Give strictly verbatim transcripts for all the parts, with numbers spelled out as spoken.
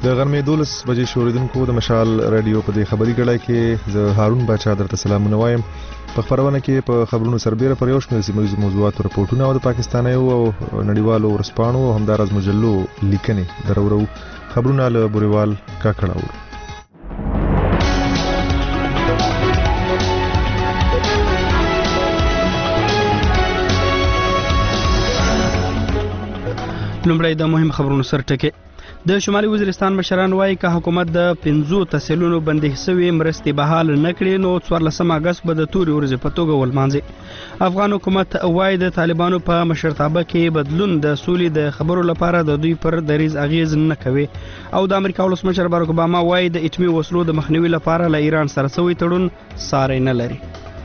د غرمې دولس بجې شوریدونکو د مشال رادیو په دې خبري کړای کې زه هارون باچا درته سلامونه وایم. په خبرونه کې په خبرونو سربېره پر یو شمېر سیمه ییزو موضوعاتو رپورټونه او د پاکستانیو او نړیوالو ورځپاڼو او همداراز مجلو لیکنې درورو. خبرونه له بوريوال کاکړاو. لومړی د مهم خبرونو سرټکي. د شمالي وزیرستان مشران وایي که حکومت د پنځو تحصیلونو بندي شوي مرستې بحال نه کړي نو څوارلسم اګست به د تورې ورځې په توګه ولمانځي. افغان حکومت وایي د طالبانو په مشرتابه کې بدلون د سولې د خبرو لپاره د دوی پر دریځ اغیز نه کوي. او د امریکا ولسمشر باراک اوباما وایي د اټومي وسلو د مخنیوي لپاره له ایران سره سوی تړون ساری نه لري.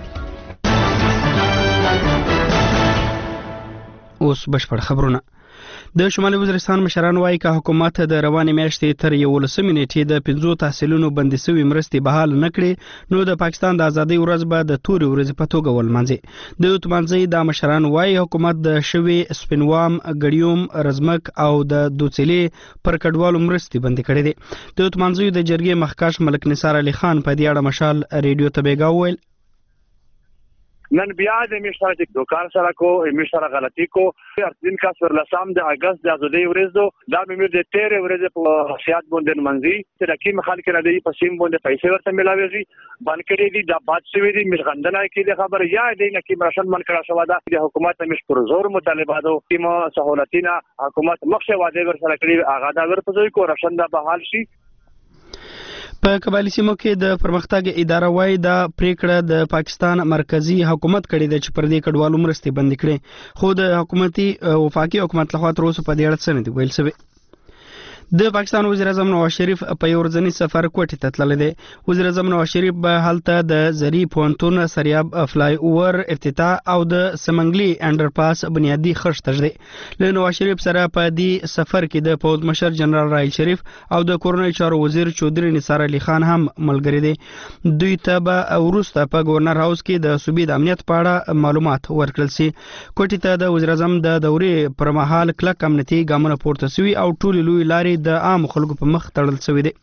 اوس بشپړ خبرونه. د شمالي وزیرستان مشران وایي که حکومت د روانې میاشتې تر یولسمې نیټې د پنځو تحصیلونو بندي شوي مرستې بحال نه کړي نو د پاکستان د ازادۍ ورځ به د تورې ورځې په توګه ولمانځي. د یوتمانځي د مشران وایي حکومت د شوي سپینوام، ګړیوم، رزمک او د دوڅلې پر کډوالو مرستې بندي کړي دي. د یوتمانځي د جرګې مخکښ ملک نثار علي خان په دې اړه مشال ریډیو ته بیګا وویل نن بیا د میشتره چې دوکان سره کو میشتره غلطی کو ارتین کا سر لسام د اگست د ازادۍ ورځ دو دا مې د تیرې ورځ په سیاست باندې منځي چې رقم خلک را دی په سیم باندې پیسې ورته ملاويږي باندې دي د باد شوی دي مشغندنه کې د خبر یا دی نه کې مرشد من کړه شو دا د حکومت مش پر زور مطالبه دو تیمه سہولتینا حکومت مخشه واده ور سره کړی اغا دا ور پزوي کو رشنده بحال شي. په قبایلی سیمو کې د پرمختګ اداره وایي دا پریکړه د پاکستان مرکزی حکومت کړې ده چې پر دې کډوالو مرستې بندي کړي خو د حکومتي وفاقي حکومت لخوا تر اوسه په دې اړه څه نه دي ویل شوی. د پاکستان وزیر اعظم نواز شریف په یو ورځني سفر کوټې ته تللی دی. وزیر اعظم نواز شریف به هلته د زری پوهنتون سریاب فلای اوور افتتاح او د سمنګلي انډرپاس بنیادي خښت تږدي. له نواز شریف سره په دې سفر کې د پوځ مشر جنرال راحیل شریف او د کورنۍ چارو وزیر چودري نثار علي خان هم ملګري دي. دوی ته به وروسته په گورنر هاوس کې د صوبې د امنیت په اړه معلومات ورکړل شي. کوټې ته د وزیر اعظم د دورې پر مهال کلک امنیتي ګامونه پورته شوي او ټولې لوی لارې د عام خلکو په مخ تړل شوی دی.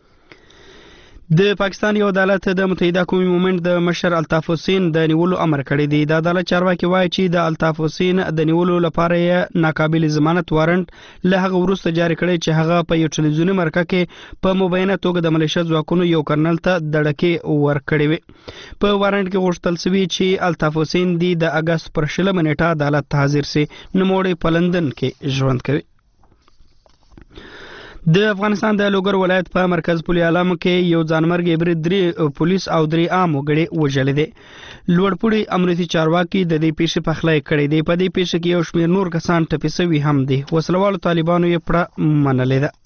د پاکستان یو عدالت د متحده قومي مومنت د مشر الطاف حسین د نیولو امر کړی دی. د عدالت چارواکي وایي چې د الطاف حسین د نیولو لپاره یې ناقابل ضمانت وارنټ له هغه وروسته جاری کړی چې هغه په یو ټلویزیوني مرکه کې په مبینه توګه د ملیشه ځواکونو یو کرنل ته دړکې ورکړې وي. په وارنټ کې غوښتل شوي چې الطاف حسین دی د اګست پر شلمه نیټه عدالت ته حاضر سي. نوموړی په لندن کې ژوند کوي. د افغانستان د لوګر ولایت په مرکز پولي عالم کې یو ځانمرګ برید درې پولیس او درې عام وګړي وژل دي. لوړپوړي امنیتي چارواکي د دې پیښې پخلی کړی دی. په دې پیښه کې یو شمېر نور کسان ټپي شوي هم دي. وسلوالو طالبانو یې پړه منلې ده.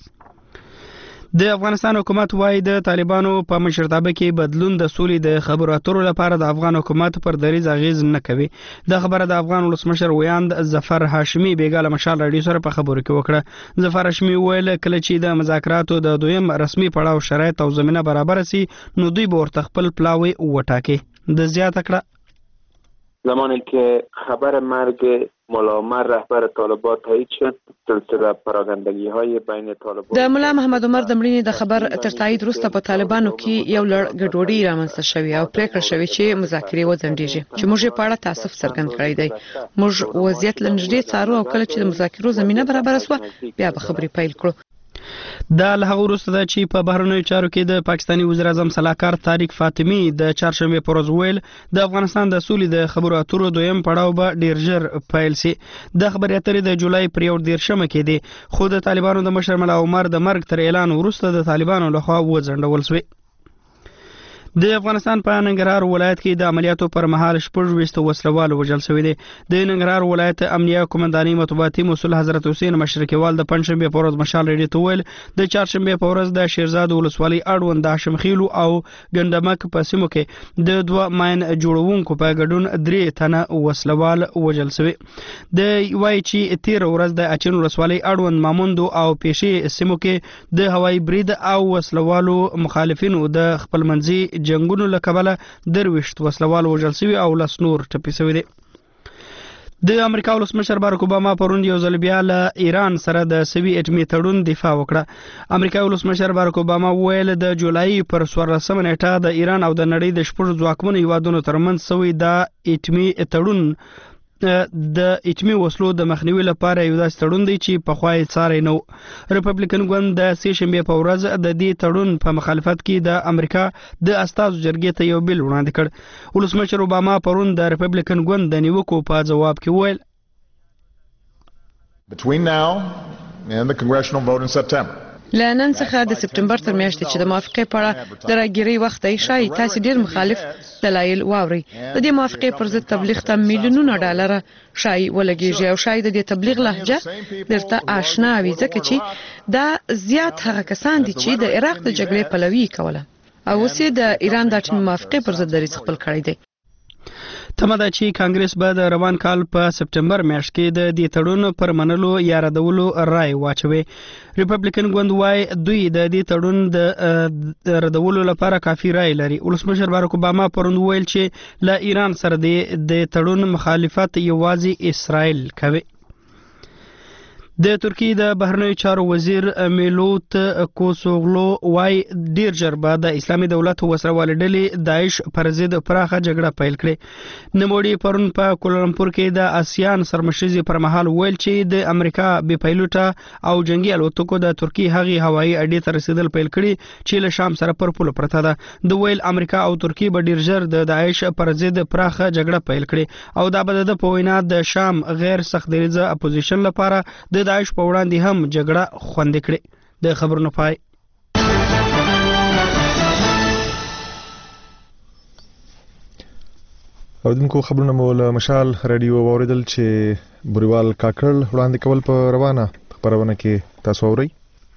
د افغانستان حکومت وایي د طالبانو په مشرتابه کې بدلون د سولې د خبرو اترو لپاره د افغان حکومت پر دریځ اغیز نه کوي. دا خبره د افغان ولسمشر ویاند ظفر هاشمي بیګا له مشال راډیو سره په خبرو کې وکړه. ظفر هاشمي ویل کله چې د مذاکراتو د دویم رسمي پړاو شرایط او زمینه برابر سي نو دوی به ورته خپل پلاوی وټاکي. د زیاته کړه زمانی که خبر مرگ ملا عمر رهبر طالبان تایید شد سلسله پراگندگی های بین طالبان د ملا محمد عمر د مړینې د خبر تر تایید وروسته په طالبانو کې یو لړ ګډوډي رامنځته شوې او پریکړه شوې چې مذاکرې وځنډیږي چې موږ په اړه تاسف څرګند کړی دی. موږ وضعیت لنډې څارو او کله چې د مذاکرو زمينه برابر شوه بیا به خبرې پیل کړو. دا له هغه وروسته ده چې په بهرنیو چارو کې د پاکستاني وزیر اعظم سلاکار طارق فاطمی د چهارشنبه پر ورځ ویل د افغانستان د سولې د خبرو اترو دویم پړاو به ډیر ژر پیل شي. د خبرې اترې د جولای پر یو دیرشمه کې دی خو د طالبانو د مشر ملا عمر د مرګ تر اعلان وروسته د طالبانو لخوا وځنډول شوی. د افغانستان په ننګرهار ولایت کې د عملیاتو پر مهال شپږ ویشت وسلوال وژل شوي دي. د ننګرهار ولایت امنیه قومنداني مطبوعاتي مسؤل حضرت حسین مشرقیوال د پنځشنبه په ورځ مشال ریډیو ته ویل د چهارشنبه په ورځ د شیرزاد ولسوالۍ اړوند د هاشمخیلو او ګندمک په سیمو کې د دوه ماین جوړونکو په ګډون درې تنه وسلوال وژل شوي. د وایي چې تیر ورځ د اچین ولسوالۍ اړوند ماموندو او پیشي سیمو کې د هوایي برید او وسلوالو مخالفینو د خپلمنځي جنگونو له کبله درويشت وسلوال وژل شوي او لس نور ټپي شوي دي. د امریکا ولسمشر باراک اوباما پرون یو ځل بیا له ایران سره د سوي اټومي تړون دفاع وکړه. امریکا ولسمشر باراک اوباما وویل د جولای پر څوارلسمه نیټه د ایران او د نړۍ د شپږ ځواکمنو هیوادونو ترمنځ سوي د اټومي تړون د اټومي وسلو د مخنیوي لپاره یو داسې تړون دی چې پخوا یې څاری نه و. ریپبلیکن ګوند د سې شنبې په ورځ د دې تړون په مخالفت کې د امریکا د استازو جرګې ته یو بل وړاندې کړ. ولسمشر اوباما پرون د ریپبلیکن ګوند د نیوکو په جواب کې وویل Between now and the congressional vote in September, لنن څخه د سپټمبر تر میاشتې چې د موافقې په اړه د راګیري وخت یې شای تاسو ډیر مخالف دلایل واوري. د دې موافقې پر ضد تبلیغ ته میلیونونه ډالر شای ولګیږي او شای د دې تبلیغ لهجه درته آشنا وي ځکه چې دا زیات هغه کسان دي چې د عراق د جګړې پلوي کوله او اوس د ایران د اټومي موافقې پر ضد دریځ خپل کړی دی. تمه ده چې کانګرس به د روان کال په سپټمبر میاشت کې د دې تړون پر منلو یا ردولو رای واچوي. ریپبلیکن ګوند وايي دوی د دې تړون د ردولو لپاره کافي رای لري. ولسمشر باراک اوباما پرون ویل چې له ایران سره د تړون مخالفت یوازې اسرائیل کوي. د ترکیې د بهرنیو چارو وزیر میلوت کوسوغلو وايي ډیر ژر به د اسلامي دولت وسروالې ډلې داعش پر ضد پراخه جګړه پیل کړي. نوموړي پرون په کولالمپور کې د آسیان سرمشري پر مهال ویل چې د امریکا بي پایلوټه او جنگي الوتکو د ترکیې هغې هوایي اډې ته رسیدل پیل کړي چې له شام سره پر پوله پرته ده. د ویل امریکا او ترکیې به ډیر ژر د داعش پر ضد پراخه جګړه پیل کړي او دا به د په وینا د شام غیر سخت دریځه اپوزیشن لپاره د داعش په وړاندې هم جګړه خوندې کړې. د خبرونو پای. اوردونکو خبرونه مو له مشال رادیو واوریدل چې بوریوال کاکړ وړاندې کول په روانه خبرونه کې تاسو اورئ.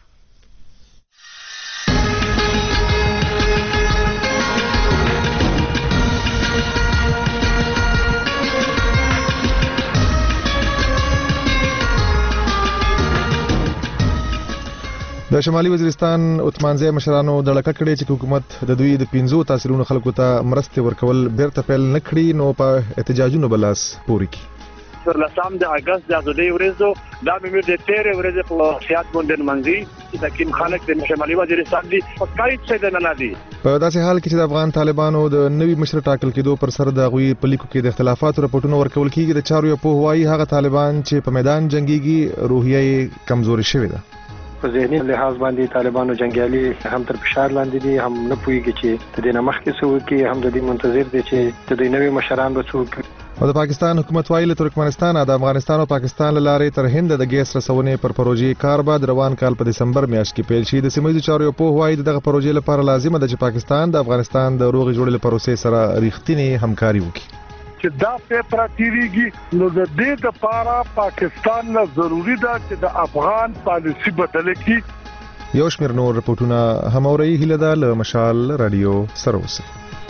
د شمالي وزیرستان عثمانزی مشرانو دړکه کړې چې حکومت د دوی د پنځو تاثیرونو خلکو ته مرستې ورکول بیرته پیل نه کړي نو په احتجاجونو بلاس پوري کړي. څوارلسم د اگست د ازادۍ ورځ دا مې د تیرې ورځې په سیاد بوندن منځي چې د کوم خلک د شمالي وزیرستان دي په کای څه نه دي. په داسې حال کې چې د افغان طالبانو د نوي مشر ټاکل کېدو پر سر د غوي په لیکو کې د اختلافاتو رپورټونه ورکول کېږي. د چارو په هوایي هغه طالبان چې په میدان جنگيږي روحیه کمزوري شوې ده. په ذهني لحاظ باندې طالبانو جنگیالي هم تر فشار لاندې دي هم نه پوهیږي چې د دې نه مخکې څه وکړي هم د دې منتظر دي چې د دوی نوي مشران به څه وکړي. او د پاکستان حکومت وایي له ترکمنستان د افغانستان او پاکستان له لارې تر هند د ګیس رسونې پر پروژې کار بعد روان کال په دسمبر میاشت کې پیل شي. د سیمه ییزو چارو په وایي دغه پروژې لپاره لازمه ده چې پاکستان د افغانستان د روغې جوړې پروسې سره ریښتینې همکاري وکړي. چې دا پیپر تیریږي نو د دې لپاره پاکستان له ضروری ده چې د افغان پالیسی بدل کړي. یو شمېر نور رپورټونه هم اوري. هیله ده له مشال رادیو سره اوسئ.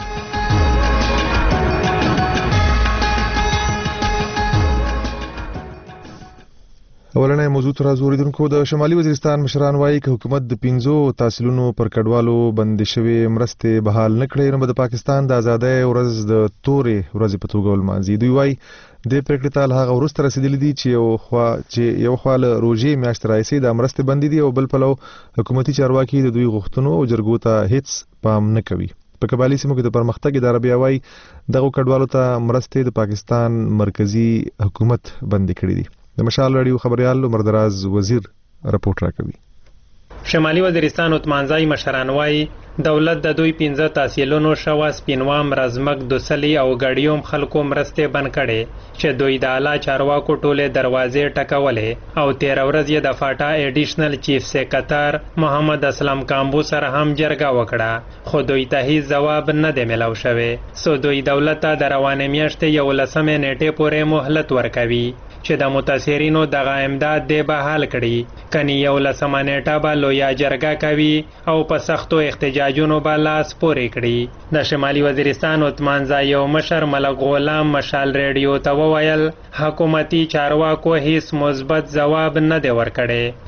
اولنې موضوع تر زوریدونکو د شمالي وزیرستان مشران وایي چې حکومت د پنځو تحصیلونو پر کډوالو بندي شوی مرستې بحال نه کړي نو د پاکستان د آزادۍ ورځ د تورې ورځې په توګه ولمانځي. دوی وایي د پریکړې تل هغه ورسته رسیدلی دي چې یو خوا چې یو خوا له روژې میاشتې راځي د مرستې بندي دي او بل پلو حکومتي چارواکي د دوی غوښتنو او جرګو ته هیڅ پام نه کوي. په قبایلی سیمو کې د پرمختګ اداره بیا وایي دغه کډوالو ته مرستې د پاکستان مرکزی حکومت بندي کړې دي. د مشال رادیو خبريال عمردراز وزیر رپورټ راکوي. شمالي وزیرستان عثمانزی مشران وايي دولت د دوی پنځه تحصیلونو شوا سپینوام رزمک دوسلی او ګډیوم خلکو مرستې بند کړي چې دوی د اعلی چارواکو ټوله دروازې ټکولې او تیر ورځ یې د فاټا ایډیشنل چیف سیکریټر محمد اسلام کامبو سره هم جرګه وکړه خو دوی ته هیڅ جواب نه دی ملو شوی. سو دوی دولت ته د روانې میاشتې یولسمې نیټې پورې مهلت ورکوي چې د متاثرینو دغه امداد دی بحال کړي کني یولسمه نیټه به لویه جرګه کوي او په سختو احتجاجونو به لاس پورې کړي. د شمالي وزیرستان عثمانزی یو مشر ملک غلام مشال ریډیو ته وویل حکومتي چارواکو هیڅ مثبت ځواب نه دی ورکړی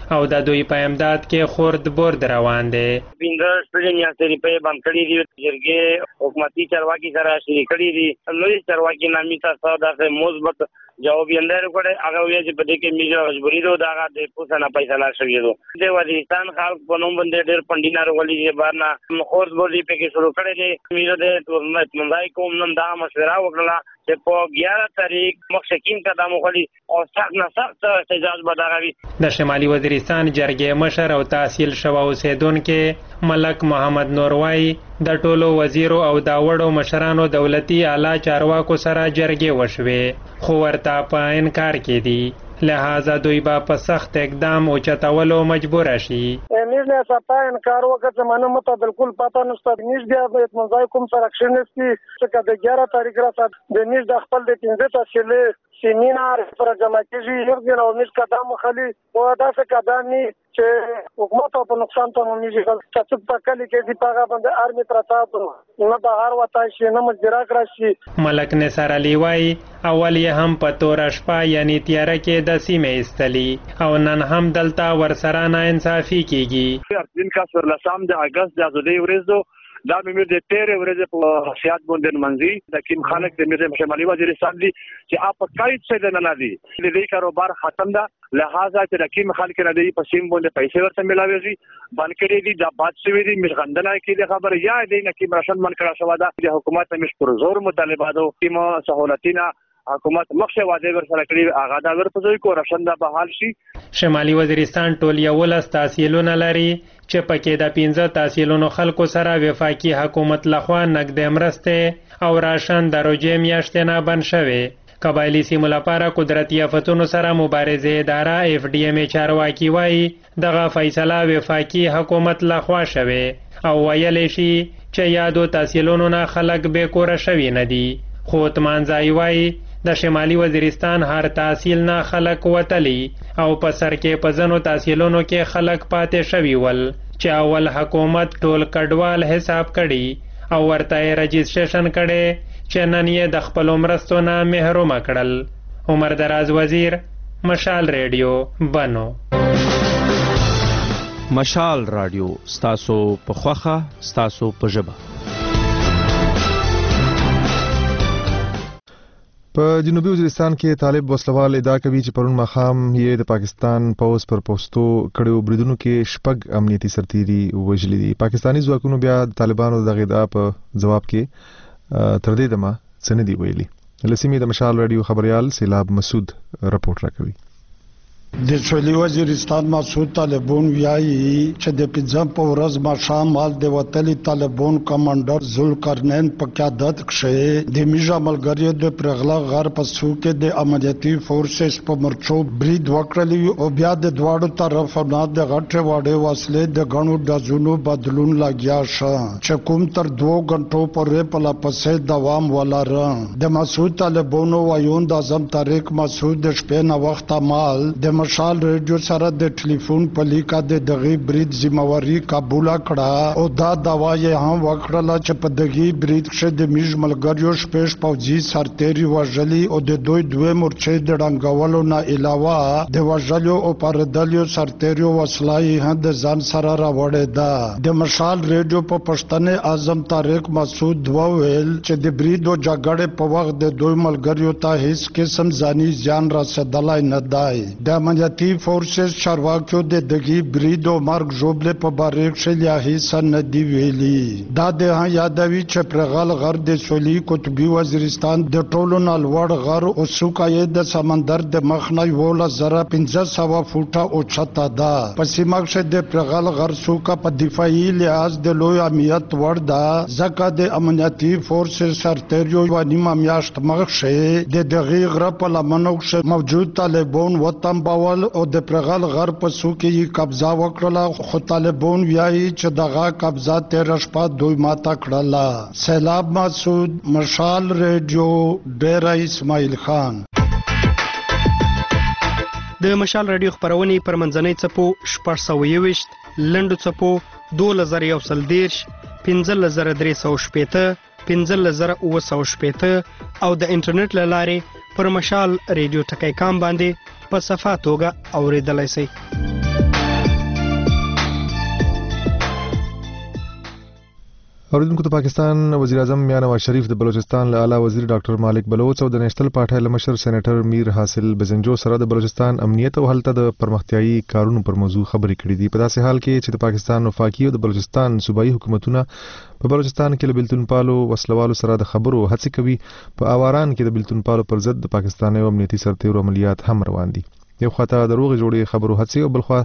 او د دوی په امداد کې خورد برد روان دی. پنځه سپېلې میاشتې روپۍ بند کړي دي. جرګې حکومتي چارواکي سره شریک کړي دي. لوی چارواکي نامي تاسو دغه مثبت جواب یې اندر کړي. هغه ویل چې په دې کې میجا مجبوري ده دغه د پوسنه فیصله شوې ده. د وزیرستان خلک په نوم باندې ډېر پندینار ولې چې بارنا خورد برد پکې شروع کړي دي. میجا د ټولنې منځای کوم نن دا مشوره وکړه چې په یازده تاریخ مخکین قدم وخلي او سخت نه سخت احتجاج بداغوي. د شمالي وزیرستان جرګې مشر او تحصیل شوه اوسیدونکو ملک محمد نور وایي د ټولو وزیرو او د وړو مشرانو دولتي اعلی چارواکو سره جرګې وشوې خو ورته په انکار کې دي. لہذا دوی با په سخت اقدام او چتولو مجبور شي. نیز نه سپا انکار وکړ چې منه مته بالکل پتا نشته. نیز بیا د منځای کوم سره اکشن نشي چې د یازده تاریخ راځي د نیز د خپل د پنځه تحصیلي سیمینار پر جمع کیږي. یو ځل او نیز قدم خالي او داسې قدم ني چې حکومت په نقصان ته مونږ چې په کلی کې دی پاغه باندې ارمي پرتاپ نه بهر وتای شي نه مجرا راشي. ملک نثار علي وایي اول یې هم په تور شپه یعنی تیاره کې د سیمې استلی او نن هم دلته ورسره نه انصافي کیږي. دن کا سر لسام د اگست د ازادۍ ورځ دو دا مې د تیرې ورځې په سیاد باندې منځي د کیم خلک د میر شمالي وزیرستان دي چې اپ قید څه نه ندي د دې کاروبار ختم ده. لہذا چې د کیم خلک نه دی په سیم باندې پیسې ورته ملاويږي باندې دي د باد سوي دي مشغندنه کې د خبر یا دی نه کې راشن من کړه شو دا د حکومت مش پر زور مطالبه دو کیم سہولتینا حکومت مخشه واده ور سره کړی اغا دا ورته کو راشن دا بحال شي. شمالي وزیرستان ټول یو لس تحصیلونه لري چې پکې د پنځه تحصیلونو خلکو سره وفاقي حکومت لخوا نقد مرسته او راشن د روزې میاشتې نه بند شوی. قبایلی سیمو لپاره قدرتي آفتونو سره مبارزه اداره اف ډي ام چارواکي وایي دغه فیصله وفاقي حکومت لخوا شوی او ویلی شي چې یادو تحصیلونو نه خلک بې کوره شوي نه دي. خو اتمانځای وایي د شمالي وزیرستان هر تحصیل نه خلک وتلی او په سر کې په ځینو تحصیلونو کې خلک پاتې شوي ول چې اول حکومت ټول کډوال حساب کړي او ورته یې رجسټریشن کړي چې نن یې د خپلو مرستو نه محرومه کړل. عمر دراز وزیر، مشال ریډیو، بنو. مشال رادیو ستاسو په خوخه ستاسو په ژبه. په جنوبي وزیرستان کې طالب وسلوال ادعا کوي چې پرون ماښام یې د پاکستان پوز پر پوسټو کړو بریدونو کې شپږ امنیتي سرتیري وژلي دي. پاکستاني ځواکونو بیا د طالبانو د ادعا په جواب کې تر دې دمه څه نه دي ویلي. له سیمې د مشال رادیو خبريال سیلاب مسعود رپورټ راکوي. د سویلي وزیرستان مسعود طالبون ویایي چې د پنځم په ورځ ماښام مال د وتلي طالبون کمانډر ذوالقرنین په قیادت کې د میژه ملګریو د پرغلا غر په سو کې د امنیتي فورسز په مرچو برید وکړلی او بیا د دواړو طرفو نه د غټه واړې وسلې د غنو ډزونو بدلون لګیا شو چې کوم تر دوه غنټو پورې په لاپسې دوام ولاره. د مسعود طالبون وایون د اعظم طارق مسعود د شپې نه وخت مال د مشال ریډیو سره د ټلیفون په لیکه د دغه برید ذمہواری قبول کړه او دا دوا یې هم وکړه چې په دغه برید کې د میژ ملګریو شپږ پوځي سرتیري وژلي او د دوی دوه مورچې د ډنګولو نه علاوه د وژلو او پردلیو سرتیرو وسلای هم د ځان سره راوړې ده. د مشال ریډیو په پښتنې اعظم طارق مسعود وویل چې د برید او جګړې په وخت د دوی ملګریو ته هیڅ قسم ځاني زیان رسیدلای نه دی. د امنیتي فورسز چارواکیو د دغه برید او مرګ جوړل په باره کې لیاهي سن دی ویلي. دا د یادوي چې پرغل غر د سولي قطبي وزیرستان د ټولو نالوړ غر او سوکای د سمندر د مخنی وله زره پنځه سوه فوټه او چتا ده. په سیمه کې د پرغل غر سوکا په دفاعي لحاظ د لوی امنیت ور ده ځکه د امنیتي فورسز سرتیرو و نیمه میاشت مخکې د دغه غر په لمنو کې موجود طالبان وطن باول او د پرغل غر په سو کې قبضه وکړه خو طالبان ویایي چې دغه قبضه تیر شپه دوی ماته کړله. سیلاب مسعود، مشال ریډیو، ډیره اسماعیل خان. د مشال رادیو خبرونه پر منځنۍ چپو شپږ سوه یوویشت، لنډو چپو دوولس زره یو سل دېرش، پنځلس زره درې سوه شپېته، پنځلس زره اووه سوه شپېته او د انټرنیټ له لارې پر مشال ریډیو ټکی کام باندې په صفه توګه اوریدلای شئ. اوریدونکو ته پاکستان وزیر اعظم میاں نواز شریف د بلوچستان له اعلی وزیر ډاکټر مالک بلوچ او د نېشنل پارټۍ له مشر سېنیټر میر حاصل بزنجو سره د بلوچستان امنیت او هلته د پرمختیایي کارونو پر موضوع خبرې کړې دي په داسې حال کې چې د پاکستان وفاقي او د بلوچستان صوبایي حکومتونه په بلوچستان کې له بلتون پالو وسلوالو سره د خبرو هڅې کوي په اواران کې د بلتون پالو پر ضد د پاکستاني امنیتي سرتیرو عملیات هم روان دي یو خواته د روغې جوړې خبرو هڅې او بل خوا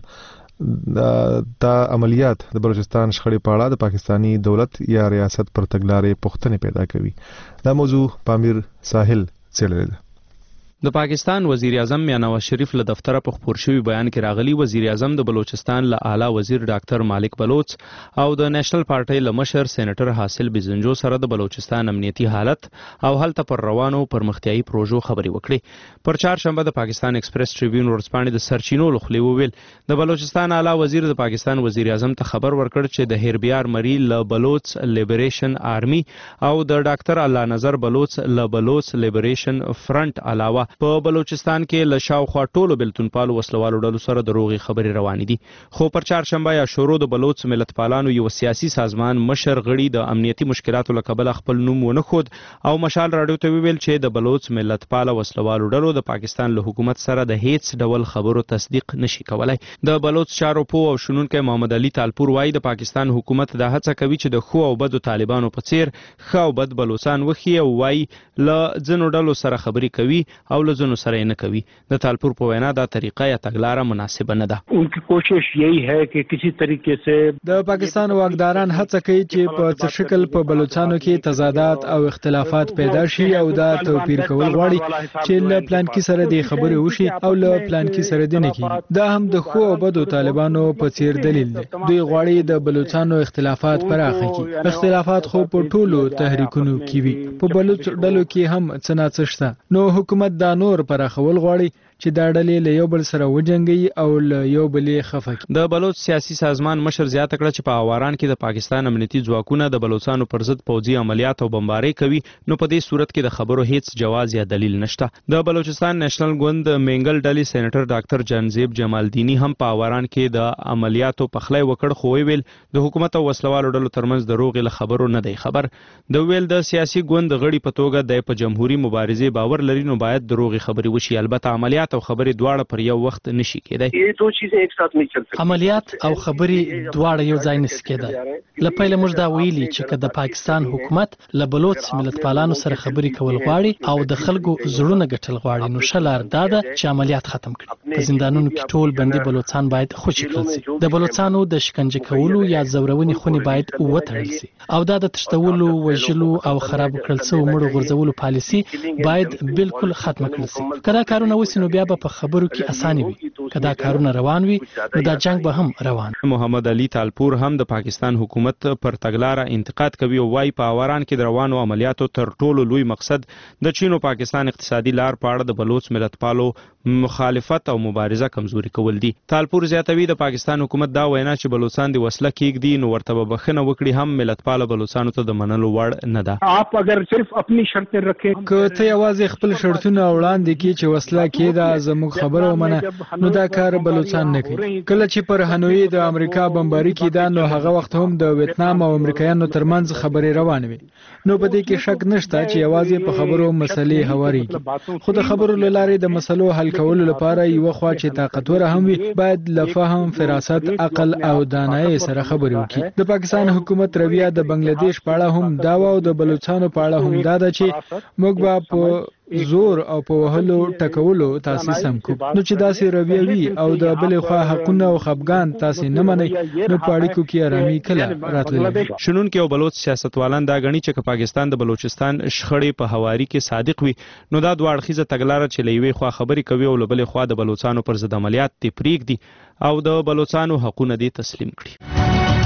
دا, دا عملیات د بلوچستان شخړې په اړه د پاکستانی دولت یا ریاست پر تګلارې پوښتنې پیدا کوي دا موضوع پامیر ساحل څېړلې ده د پاکستان وزیر اعظم میاں نواز شریف له دفتره په خبر شوی بیان کې راغلی وزیر اعظم د بلوچستان له اعلی وزیر ډاکټر مالک بلوچ او د نېشنل پارټۍ له مشر سېنیټر حاصل بزنجو سره د بلوچستان امنیتي حالت او هلته پر روانو پرمختیایي پروژو خبرې وکړي پر چهارشنبه د پاکستان ایکسپریس ټریبیون ورځپاڼې د سرچینو له خولې وویل د بلوچستان اعلی وزیر د پاکستان وزیر اعظم ته خبر ورکړ چې د هیربیار مری له بلوچ لیبریشن آرمی او د ډاکټر الله نظر بلوچ له بلوچ لیبریشن فرنٹ علاوه په بلوچستان کې له شاوخوا ټولو بلتون پالو وسلوالو ډلو سره د روغې خبرې روانې دي خو پر چهارشنبه یا شورو د بلوچ ملت پالانو یو سیاسي سازمان مشر غړي د امنیتي مشکلاتو له کبله خپل نوم ونه خود او مشال راډیو ته ویل چې د بلوچ ملت پاله وسلوالو ډلو د پاکستان له حکومت سره د هیڅ ډول خبرو تصدیق نشي کولای د بلوچ چارو پو او شنونکو محمد علي تالپور وایي د پاکستان حکومت د هڅه کوي چې د خو او بدو طالبانو په څیر خو او بد بلوچستان وخی او وایي له ځنو ډلو سره خبرې کوي او له ځنو سره نه کوي د تالپور په وینا دا طریقه یا تګلاره مناسبه نه ده ان کی کوشش یہی ہے کہ کسی طریقے سے د پاکستان واکداران هڅه کوي چې په څه شکل په بلوچستانو کې تضادات او اختلافات پیدا شي او دا توپیر کول غواړي چې له پلان کې سره د خبرې وشي او له پلان کې سره د نه کیږي دا هم د خو او بدو طالبانو په څیر دلیل دی دوی غواړي د بلوچستانو اختلافات پراخ کړي اختلافات خو په ټولو تحریکونو کې وي په بلوچ ډلو کې هم څه نه څه شته نو حکومت دا نور پراخول غواړي چې دا ډلې له یو بل سره وجنګي او له یو بلې خفه کړي د بلوچ سیاسي سازمان مشر زیاته کړه چې په اواران کې د پاکستان امنیتي ځواکونه د بلوچستانو پر ضد پوځي عملیات او بمباري کوي نو په دې صورت کې د خبرو هیڅ جواز یا دلیل نشته د بلوچستان نېشنل ګوند منګل ډلې سېنیټر ډاکټر جنزیب جمالدینی هم په اواران کې د عملیاتو پخلای وکړ خو ویل د حکومت او وسلوالو ډلو ترمنځ د روغې له خبرو نه دی خبر د ویل د سیاسي ګوند غړي په توګه د په جمهوریت مبارزې باور لري نو باید د روغې خبرې وشي البته عملیات او خبرې دواړه پر یو وخت نشي کېدای یہ دو چیزیں ایک ساتھ نہیں چل سکتی عملیات او خبرې دواړه یو ځای نشي کېدای لپاره موږ دا ویلي چې د پاکستان حکومت له بلوچ ملت پالانو سره خبرې کول غواړي او د خلکو زړونه ګټل غواړي نو شلار دا ده چې عملیات ختم کړي په زندانونو کې ټول بندي بلوچستان باید خوشی کړل شي د بلوچستانو د شکنجه کولو یا زورونې خونې باید وتړل شي او دا د تشتولو وژلو او خراب کړل شو مړو غرزولو پالیسي باید بالکل ختم کړل شي کله کارونه وسینو بیا به په خبرو کې اساني وي کدا کارونه روان وي نو دا جنگ به هم روان محمد علي تالپور هم د پاکستان حکومت پر تګلارې انتقاد کوي او وايي په اواران کې د روانو عملیاتو تر ټولو لوی مقصد د چین او پاکستان اقتصادي لار په اړه د بلوچ ملت پالو مخالفت او مبارزه کمزوري کول دي تالپور زیاتوي د پاکستان حکومت دا وینا چې بلوچستان د وسله کېږدي نو ورته به بخنه وکړي هم ملت پال بلوچستانو ته د منلو وړ نه ده آپ اگر صرف اپنی شرطیں رکھیں که ته یوازې خپل شرطونه وړاندې کړي چې وسله کېده زموږ خبره ومنه نو دا کار بلوچستان نه کوي کله چې پر هنوي د امریکا بمباري کېده نو هغه وخت هم د ویتنام او امریکایانو ترمنځ خبرې روانې وي نو په دې کې شک نشته چې یوازې په خبرو مسلې هواريږي خو د خبرو لاره د مسلو حل کولو لپاره یو خوا چې طاقتور هم وي باید له فهم فراست عقل او دانایي سره خبرې وکړي د پاکستان حکومت رویه د بنگلاديش په اړه هم دا و او د بلوچستانو په اړه هم دا ده چې موږ به په زور او په وهلو ټکولو تاسو سم کو نو چې داسې رویه وي او د بل خوا حقونه او خپګان تاسو نه منئ نو په اړیکو کې آرامي کله راتللی شنونکو او بلوچ سیاستوالان دا غني چې پاکستان د بلوچستان شخړې په حواري کې صادق وي نو دا دوه اړخیزه تګلارې چې لوي خوا خبرې کوي او بل خوا د بلوچستانو پر ضد عملیات تی پریک دي او د بلوچستانو حقونه دي تسلیم کړي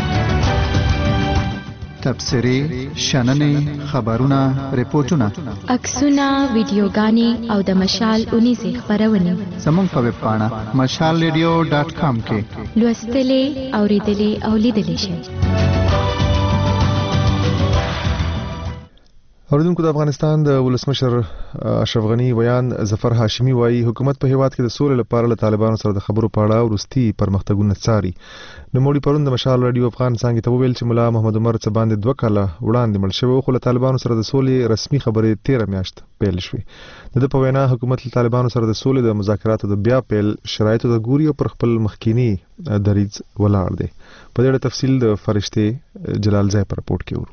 تبصری شننې خبرونه ریپورتونه عکسونه ویډیوګانې او د مشال اونیزه خبرونه زموږ په ویب پاڼه مشال ریډیو ډاټ کام کې لوستلې اوریدلې او لیدلې شئ اوریدونکو د افغانستان د ولسمشر اشرف غنی ویان ظفر هاشمی وایي حکومت په هیواد کې د سولې لپاره له طالبانو سره د خبرو په اړه وروستي پرمختګونه څاري. نوموړي پرون د مشال رادیو افغان څنګه ته وویل چې ملا محمد عمر څه باندې دوه کاله وړاندې مړ شوی خو له طالبانو سره د سولې رسمي خبرې تیره میاشت پیل شوې. د په وینا حکومت له طالبانو سره د سولې د مذاکراتو د بیا پیل شرایطو د ګوري او پر خپل مخکینی دریځ ولاړ دی. په دې اړه تفصیل د فرشته جلال زای پر رپورت کې ورو.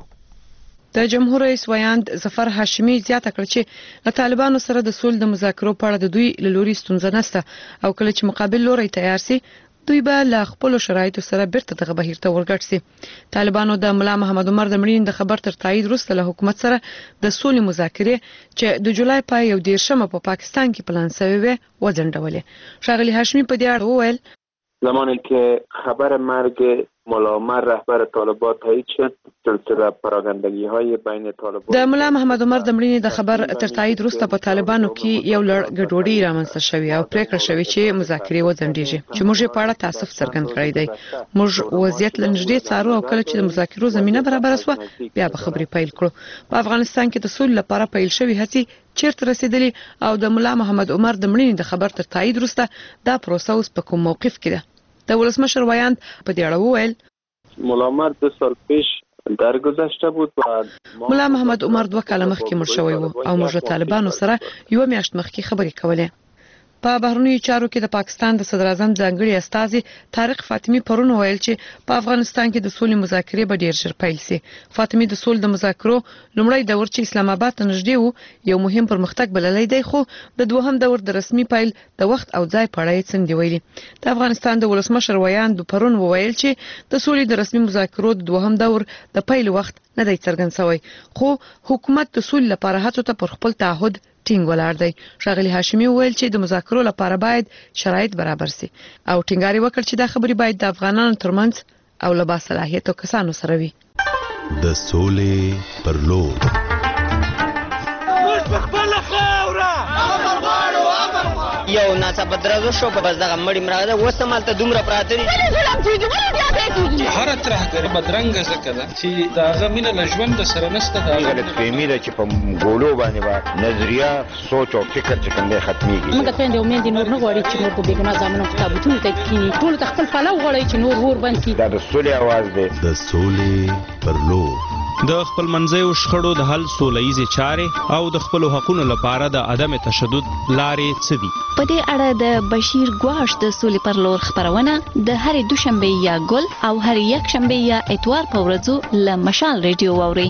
د جمهور رئیس ویاند ظفر هاشمی زیاته کړ چې له طالبانو سره د سولې د مذاکرو په اړه د دوی له لوري ستونزه نشته او کله چې مقابل لوري تیار سي دوی به له خپل شرایطو سره بیرته دغه بهیر ته ورګټ سي. طالبانو د ملا محمد عمر د مړینې د خبر تر تایید وروسته له حکومت سره د سولې مذاکرې چې د جولای په یو دیرشمه په پاکستان کې پلان شوی و وځنډولې. ښاغلي هاشمی په دې اړه وویل زمانی که خبر مرگ ملا عمر رهبر طالبان تایید شد سلسله پراگندگی های بین طالبان د ملا محمد عمر د مړینې د خبر تر تایید وروسته په طالبانو کې یو لړ ګډوډي رامنځته شوې او پریکړه شوې چې مذاکرې وځنډیږي چې موږ په اړه تاسف څرګند کړی دی. موږ وضعیت لنجدي څارو او کله چې د مذاکرو زمينه برابر شوه بیا به خبرې پیل کړو. په افغانستان کې د سولې لپاره پیل شوې هڅې چیرته رسیدلې او د ملا محمد عمر د مړینې د خبر تر تایید وروسته دا پروسه اوس په کوم موقف کې ده؟ د ولسمشر ویاند په دې اړه وویل ملا عمر دو سال پیش درگذشته بود و ملا محمد عمر دوه کاله مخکې مړ شوی و او موږ طالبانو سره یو میاشت مخکې خبرې کولې. په بهرنیو چارو کې د پاکستان د صدر اعظم ځانګړي استازي طارق فاطمی پرون ویل چې په افغانستان کې د سولې مذاکرې به ډیر ژر پیل شي. فاطمی د سولې د مذاکرو لومړی دور چې اسلام آباد ته نږدې وو یو مهم پرمختګ بللی دی خو د دوهم دور د رسمي پیل د وخت او ځای په اړه یې څنګه ویلي. د افغانستان د ولسمشر ویاند پرون وویل چې د سولې د رسمي مذاکرو د دوهم دور د پیل وخت نه دی څرګند شوی خو حکومت د سولې لپاره هڅو ته پر خپل تعهد ټینګ ولاړ دی. ښاغلي هاشمی وویل چې د مذاکرو لپاره باید شرایط برابر شي او ټینګار وکړ چې دا خبرې باید د افغانانو ترمنځ او له باصلاحیتو کسانو سره وي. د سولې پر لور یو ناڅاپه درزو شو په بس دغه مړی مړه ده اوس همالته دومره پراته دي. هره ترهګري بدرنګه ځکه ده چې د هغه مینه له ژوند سره نشته. دا غلطفهمي ده چې په ګولو باندې به نظریه سوچ او فکر چې کوم دی ختمېږي. موږ ته د امید نور نه غواړي چې نور په بېګناه ځامنو کتابتونو ته کښېني ټول ته خپل پلو غواړي چې نور ور بند کړي. دا د سولې اواز دی. د سولې پر لور د خپل منځیو شخړو د حل سولهییزې چارې او د خپلو حقونو لپاره د عدم تشدد لارې څه دي؟ په دې اړه د بشیر ګواش د سولې پر لور خبرونه د هرې دوشنبې یا ګل او هرې یکشنبې یا اتوار په ورځو له مشال ریډیو واورئ.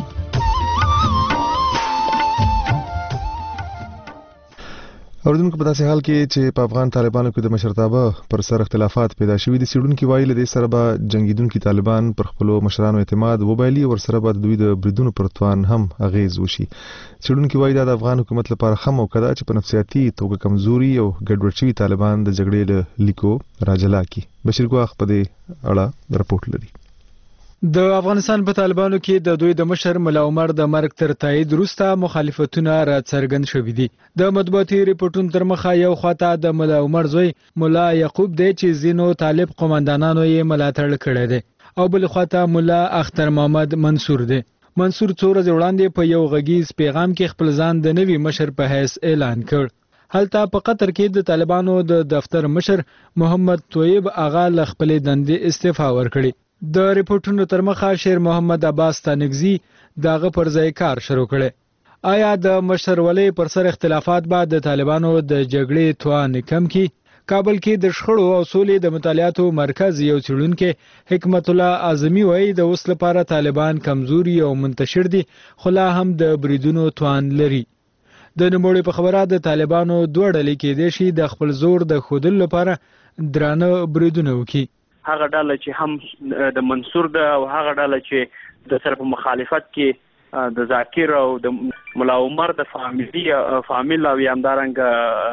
اوریدونکو په داسې حال کې چې په افغان طالبانو کې د مشرتابه پر سر اختلافات پیدا شوي دي سیډونکو وایي له دې سره به جنگیدونکو طالبان پر خپل مشرانو اعتماد وبایلي او سره به دوی د بریدونو پر توان هم اغیز وشي. سیډونکو وایي دا د افغان حکومت لپاره خم او کدا چې په نفسیاتي توګه کمزوري او ګډوډ شوي طالبان د جګړې له لیکو راجلا کی. بشیر ګواخ په دې اړه رپورت لري. د افغانستان په طالبانو کې د دوی د مشر ملا عمر د مرګ تر تایید وروسته مخالفتونه را څرګند شوي دي. د مطبوعاتي ریپورتونو تر مخه یو خواته د ملا عمر زوی ملا یعقوب دی چې زینو طالب قومندانانو یې ملاتړ کړی دی او بل خواته ملا اختر محمد منصور دی. منصور څو ورځې وړاندې په یو غږیز پیغام کې خپل ځان د نوي مشر په حیث اعلان کړ. هلته په قطر کې د طالبانو د دفتر مشر محمد طیب اغا ل خپل دندې استعفا ورکړي. د ریپورتونو تر مخه شیر محمد عباس تانگزی داغه پر ځای کار شروع کړي. آیا د مشر ولی پر سر اختلافات بعد د طالبانو د جګړې توان کم کی؟ کابل کې د شخړو او سولې د مطالعاتو مرکز یو څېړونکی حکمت الله اعظمي وایي د اوس لپاره طالبان کمزوري او منتشر دي خو لا هم د بریدونو توان لري. د نوموړي په خبره د طالبانو دوه ډلې کېدای شي د خپل زور د ښودلو لپاره درانه بریدونه وکړي. هغه ډله چې هم د منصور ده او هغه ډله چې د سره په مخالفت کې د ذاکر او د ملا عمر د فامیلی فامیل او همدارنګه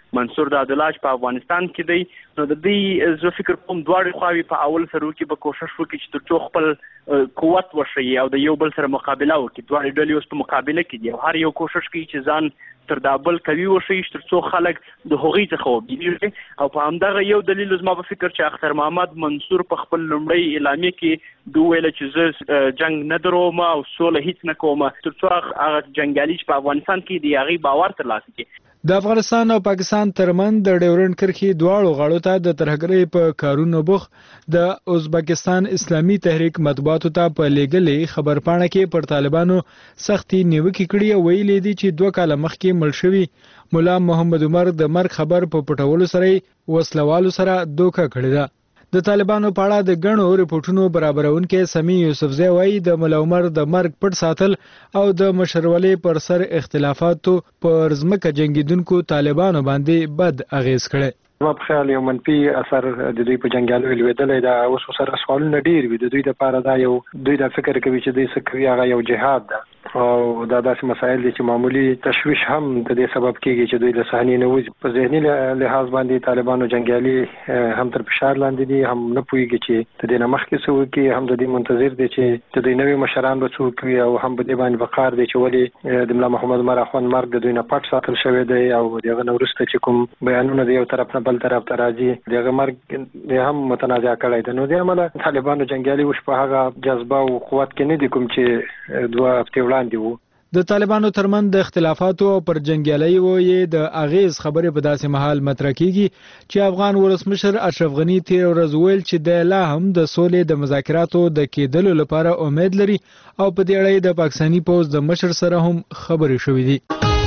منصور د عبدالله په افغانستان کې دی. نو د دې زه فکر کوم دواړه خواوې په اول سره کې به کوشش وکړي چې تر څو خپل قوت وښیي او د یو بل سره مقابله وکړي. دواړه ډلې اوس په مقابله کې دي او هر یو کوشش کوي چې ځان تر دا بل کوي وښیي تر څو خلک د هغوی څخه وبېږي. او په همدغه یو دلیل زما په فکر چې اختر محمد منصور په خپل لومړی اعلامیه کې دوی ویل چې زه جنگ نه دروم او سوله هیڅ نه کوم تر څو هغه جنګیالي په افغانستان کې دی هغې باور ترلاسه کړي. د افغانستان او پاکستان ترمن د ډیورنډ کرښې دواړو غاړو ته د ترهګرۍ په کارونو بوخ د ازبکستان اسلامي تحریک مطبوعاتو ته په لېږلې خبرپاڼه کې پر طالبانو سختي نیوکې کړې او ویلي دي چې دوه کاله مخکې مړ شوي مولا محمد عمر د مرګ خبر په پټولو سره وسلوالو سره دوکه کړې ده. د طالبانو په اړه د ګڼو ریپورتونو برابرونکي سمی یوسفزی وایي د مولا عمر د مرګ پټ ساتل او د مشرولې پر سر اختلافاتو پر ځمکه جنگیدونکو طالبانو باندې بد اغیز کړي. زما په خیال یو منفي اثر د دوی په جنګیالو لوېدلی دا اوس سره سوالونه ډېر وي د دوی دپاره. دا یو دوی دا فکر کوي چې دوی څه کوي هغه یو جهاد ده او دا داسې مسایل دي چې معمولی تشویش هم د دې سبب کېږي چې دوی له صحنې نه وځي. په ذهني لحاظ باندې طالبانو جنګیالي هم تر فشار لاندې دي هم نه پوهېږي چې د دې نه مخکې څه وکړي هم د دې منتظر دي چې د دوی نوي مشران به څه وکړي او هم په دې باندې پکار دی چې ولې د ملا محمد عمر اخوند مرګ د دوی نه پټ ساتل شوی دی او د هغه نه وروسته چې کوم بیانونه د یو طرف نه بل طرف ته راځي د هغه مرګ هم متنازع کړی دی. نو دې امله طالبانو جنګیالي اوس په هغه جذبه او قوت کې نه دي کوم چې دوه هفتې وړاندې وو. د طالبانو ترمن د اختلافاتو او پر جنگیالي وې د اغیز خبرې په داسې محل مطرح کیږي چې افغان ولسمشر اشرف غنی تیر ورځ ویل چې د لا هم د سولې د مذاکراتو د کېدلو لپاره امید لري او په دې اړه د پاکستاني پوز د مشر سره هم خبرې شوې دي.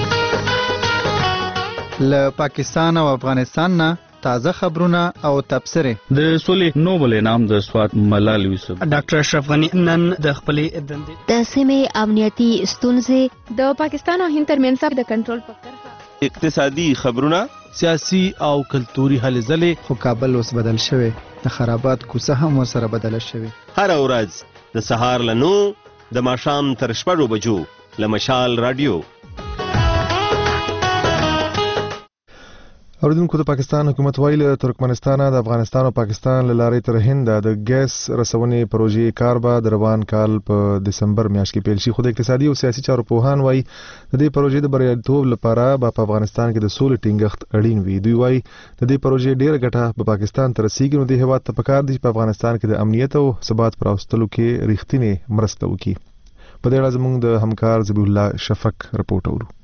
له پاکستان او افغانستان نه تازه خبرونه او تبصرې. د سولې نوبل انعام د سوات ملال یوسف ډاکټر اشرف غنی نن د خپلې دندې د سیمې امنیتي ستونزې د پاکستان او هند ترمنځ د کنټرول په کرښه اقتصادي خبرونه سیاسي او کلتوري هلې ځلې. خو کابل اوس بدل شوی د خرابات کوڅه هم ورسره بدله شوې. هر ورځ د سهار له نو د ماښام تر شپږو بجو له مشال رادیو. اوریدونکو د پاکستان حکومت ویل ترکمنستان د افغانستان او پاکستان له لارې تر هند د ګیس رسونې پروژې کار به د روان کال په دسمبر میاشت کې پیل شي. خو د اقتصادي او سیاسي چارو پوهان وایي د دې پروژې د بریالیتوب لپاره به په افغانستان کې د سولې ټینګښت اړین وي. دوی وایي د دې پروژې ډیره ګټه په پاکستان ته رسیږي نو د هیواد ته پکار دي چې په افغانستان کې د امنیت او ثبات پر راوستلو کې رښتینې مرسته وکړي. په دې اړه زموږ د همکار ذبیح الله شفق رپورټ اورو.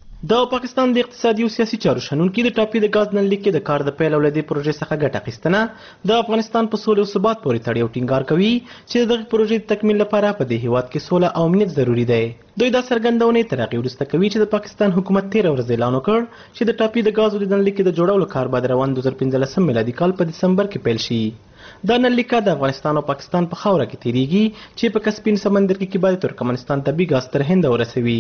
د پاکستان د اقتصادي او سیاسي چارو شنونکي د ټاپي د غاز نل لیک کې د کار د پیل ولدي پروژې څخه ګټه اخیستنه د افغانستان په سولې او ثبات پورې تړي او ټینګار کوي چې دغه پروژې د تکمیل لپاره په دې هیواد کې سوله او امنیت ضروری دی. دوی دا څرګندونه تر هغې وروسته کوي چې د پاکستان حکومت تېره ورځ اعلان وکړ چې د ټاپي د غازو د نل لیک د جوړولو کار به د روان دوه زره پنځلسم میلادي کال په دسمبر کې پیل شي. دا نل لیک د افغانستان او پاکستان په خاوره کې تیریږي چې په کسپین سمندر کې کې باید ترکمنستان ته طبي غاز تر هند ورسوي.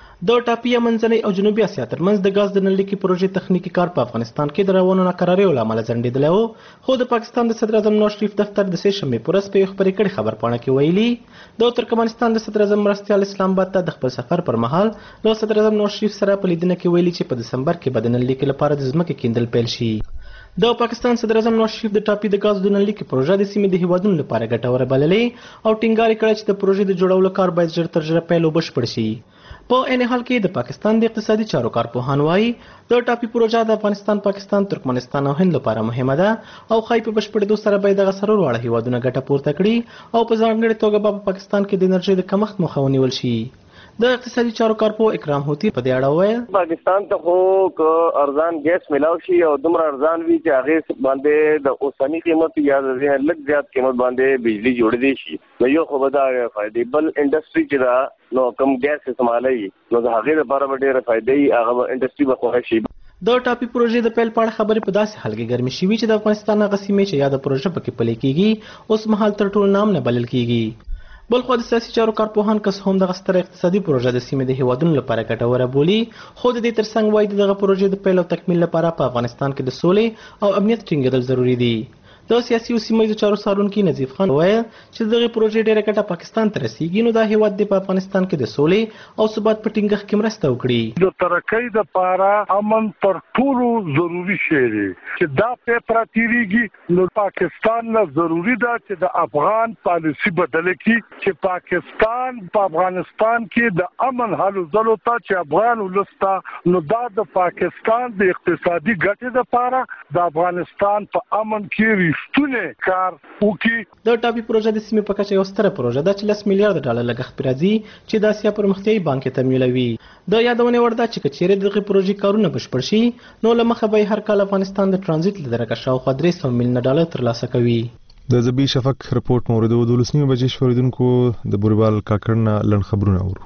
د ټاپي منځنۍ او جنوبي اسیا ترمنځ د غاز د نل لیکې پروژې تخنیکي کار په افغانستان کې د روانو ناکراریو له امله ځنډېدلی و. خو د پاکستان د صدر اعظم نواز شریف دفتر د سې شنبې په ورځ په یوه خپرې کړې خبرپاڼه کې ویلي د ترکمنستان د صدر اعظم مرستیال اسلام آباد ته د خپل سفر پر مهال له صدر اعظم نواز شریف سره په لیدنه کې ویلي چې په دسمبر کې به د نل لیکې لپاره د ځمکې کیندل پیل شي. د پاکستان صدر اعظم نواز شریف د ټاپي د غاز د نل لیکې پروژه د سیمې د هیوادونو لپاره ګټوره بللې او ټینګار یې کړی چې د پروژې د جوړولو کار باید ژر تر ژره پیل او بشپړ شي. په عین حال کې د پاکستان د اقتصادي چارو کارپوهان وایي د ټاپي پروژه د افغانستان، پاکستان، ترکمنستان او هند لپاره مهمه ده او ښایي په بشپړېدو سره به دغه څلور واړه هیوادونه ګټه پورته کړي او په ځانګړې توګه به په پاکستان کې د انرژۍ د کمښت مخه ونیول شي. د اقتصادي چارو کارپوه اکرام هوتی په دې اړه وویل پاکستان ته خو که ارزان ګیس ملاو شي او دومره ارزان وي چې هغې باندې د اوسني قیمت یا د لږ زیات قیمت باندې بجلی جوړېدی شي نو یو خو به دا فایدې. بل انډسټري چې ده نو کم ګیس استعمالوي نو د هغې لپاره به ډېره فایدې هغه به انډسټري به خوښه شي. د ټاپي پروژې د پیل په اړه خبرې په داسې حال کې ګرمې شوي چې د افغانستان هغه سیمې چې یاده پروژه پکې پلې کېږي اوس مهال تر ټولو نام نه بلل کېږي. بلخو د سیاسي چارو کارپوهان کس هم دغه ستره اقتصادي پروژه د سیمې د هیوادونو لپاره ګټوره بولي، خو د دې ترڅنګ وایي د دغه پروژې د پیل او تکمیل لپاره په افغانستان کې د سولې او امنیت ټینګېدل ضروري دي. د سیاسي او سیمه ییزو چارو څارونکي نظیف خان وویل چې دغه پروژې ډېره ګټه پاکستان ته رسیږي نو دا هیواد د په افغانستان کې د سولې او ثبات په ټینګښت کې مرسته وکړي. د ترقۍ لپاره امن تر ټولو ضروري شی دی چې دا پیپر تیریږي نو پاکستان نه ضروری ده چې د افغان پالیسی بدل کړي چې پاکستان په افغانستان کې د امن حل زلو ته چې افغان ولستا نو دا د پاکستان د اقتصادي ګټې لپاره د افغانستان په امن کې ریښتونه کار وکړي. د ټاپي پروژه د سیمې په کچه یو ستره پروژه ده چې لس میلیارډ ډالر لګښت پرې راځي چې د اسیا پرمختیایي بانک ته تمویلوي. د یادونې وړ ده چې که چیرې دغه پروژې کارونه بشپړ شي نو له مخه به هر کال افغانستان د ترانزیت له درکه شاوخوا درې سوه میلیونه ډالر ترلاسه کوي. د زبی شفق رپورټ مورد د دولس نیمه بجې شوریدونکو د بوریوال کاکړ نه لنډ خبرونه اورو.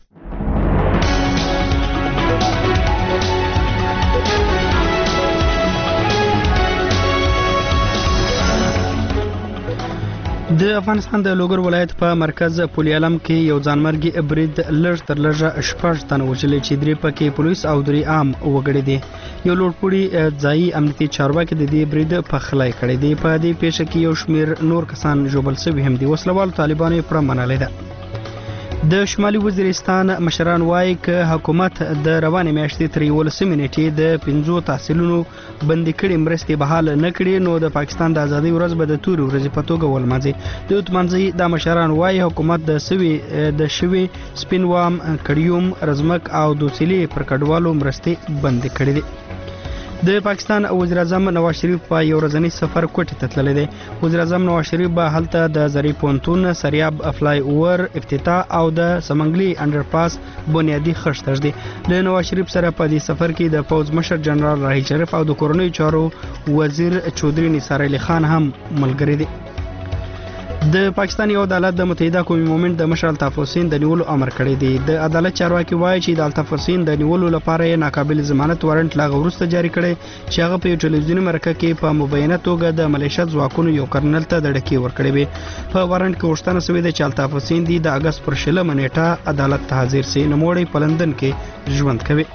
د افغانستان د لوګر ولایت په مرکز پولیالم کې یو ځانمرګي برید لږ تر لږه شپږ تنه وژلي چې درې پکې پولیس او درې عام وګړي دي. یو لوړپوړي ځایي امنیتي چارواکي د دې برید پخلی کړی دی. په دې پیښه کې یو شمېر نور کسان ژوبل شوي هم دي. وسلوال طالبانو یې پړه منلې ده. د شمالي وزیرستان مشران وایي که حکومت د روانې میاشتې تر یولسمې نیټې د پنځو تحصیلونو بندي کړي مرستې بحال نه کړي نو د پاکستان د ازادۍ ورځ به د تورې ورځې په توګه ولمانځي. د اوتمانځي دا مشران وایي حکومت د سوي د شوي سپینوام کډیوم رزمک او دوسیلې پر کډوالو مرستې بندي کړي دي. د پاکستان وزیر اعظم نواز شریف په یو ورځنی سفر کوټې ته تللی دی. وزیر اعظم نواز شریف به هلته د زری پونتون سریاب فلای اوور افتتاح او د سمنګلی انډرپاس بنیادی خښت تږدي. د نواز شریف سره په دې سفر کې د پوز مشر جنرال راحیل شریف او د کورنۍ چارو وزیر چودري نثار علي خان هم ملګري دي. د پاکستان یو عدالت د متحده قومي مومنت د مشر الطاف حسین د نیولو امر کړی دی. د عدالت چارواکي وایي چې د الطاف حسین د نیولو لپاره یې ناقابل ضمانت وارنټ لا وروسته جاری کړی چې هغه په یو ټلویزیوني مرکه کې په مبینه توګه د ملیشیا ځواکونو یو کرنل ته د ډکې ورکړې وي. په وارنټ کې غوښتنه شوې ده چې الطاف حسین دی د اگست پر شلمه نیټه عدالت ته حاضر شي. نوموړی په لندن کې ژوند کوي.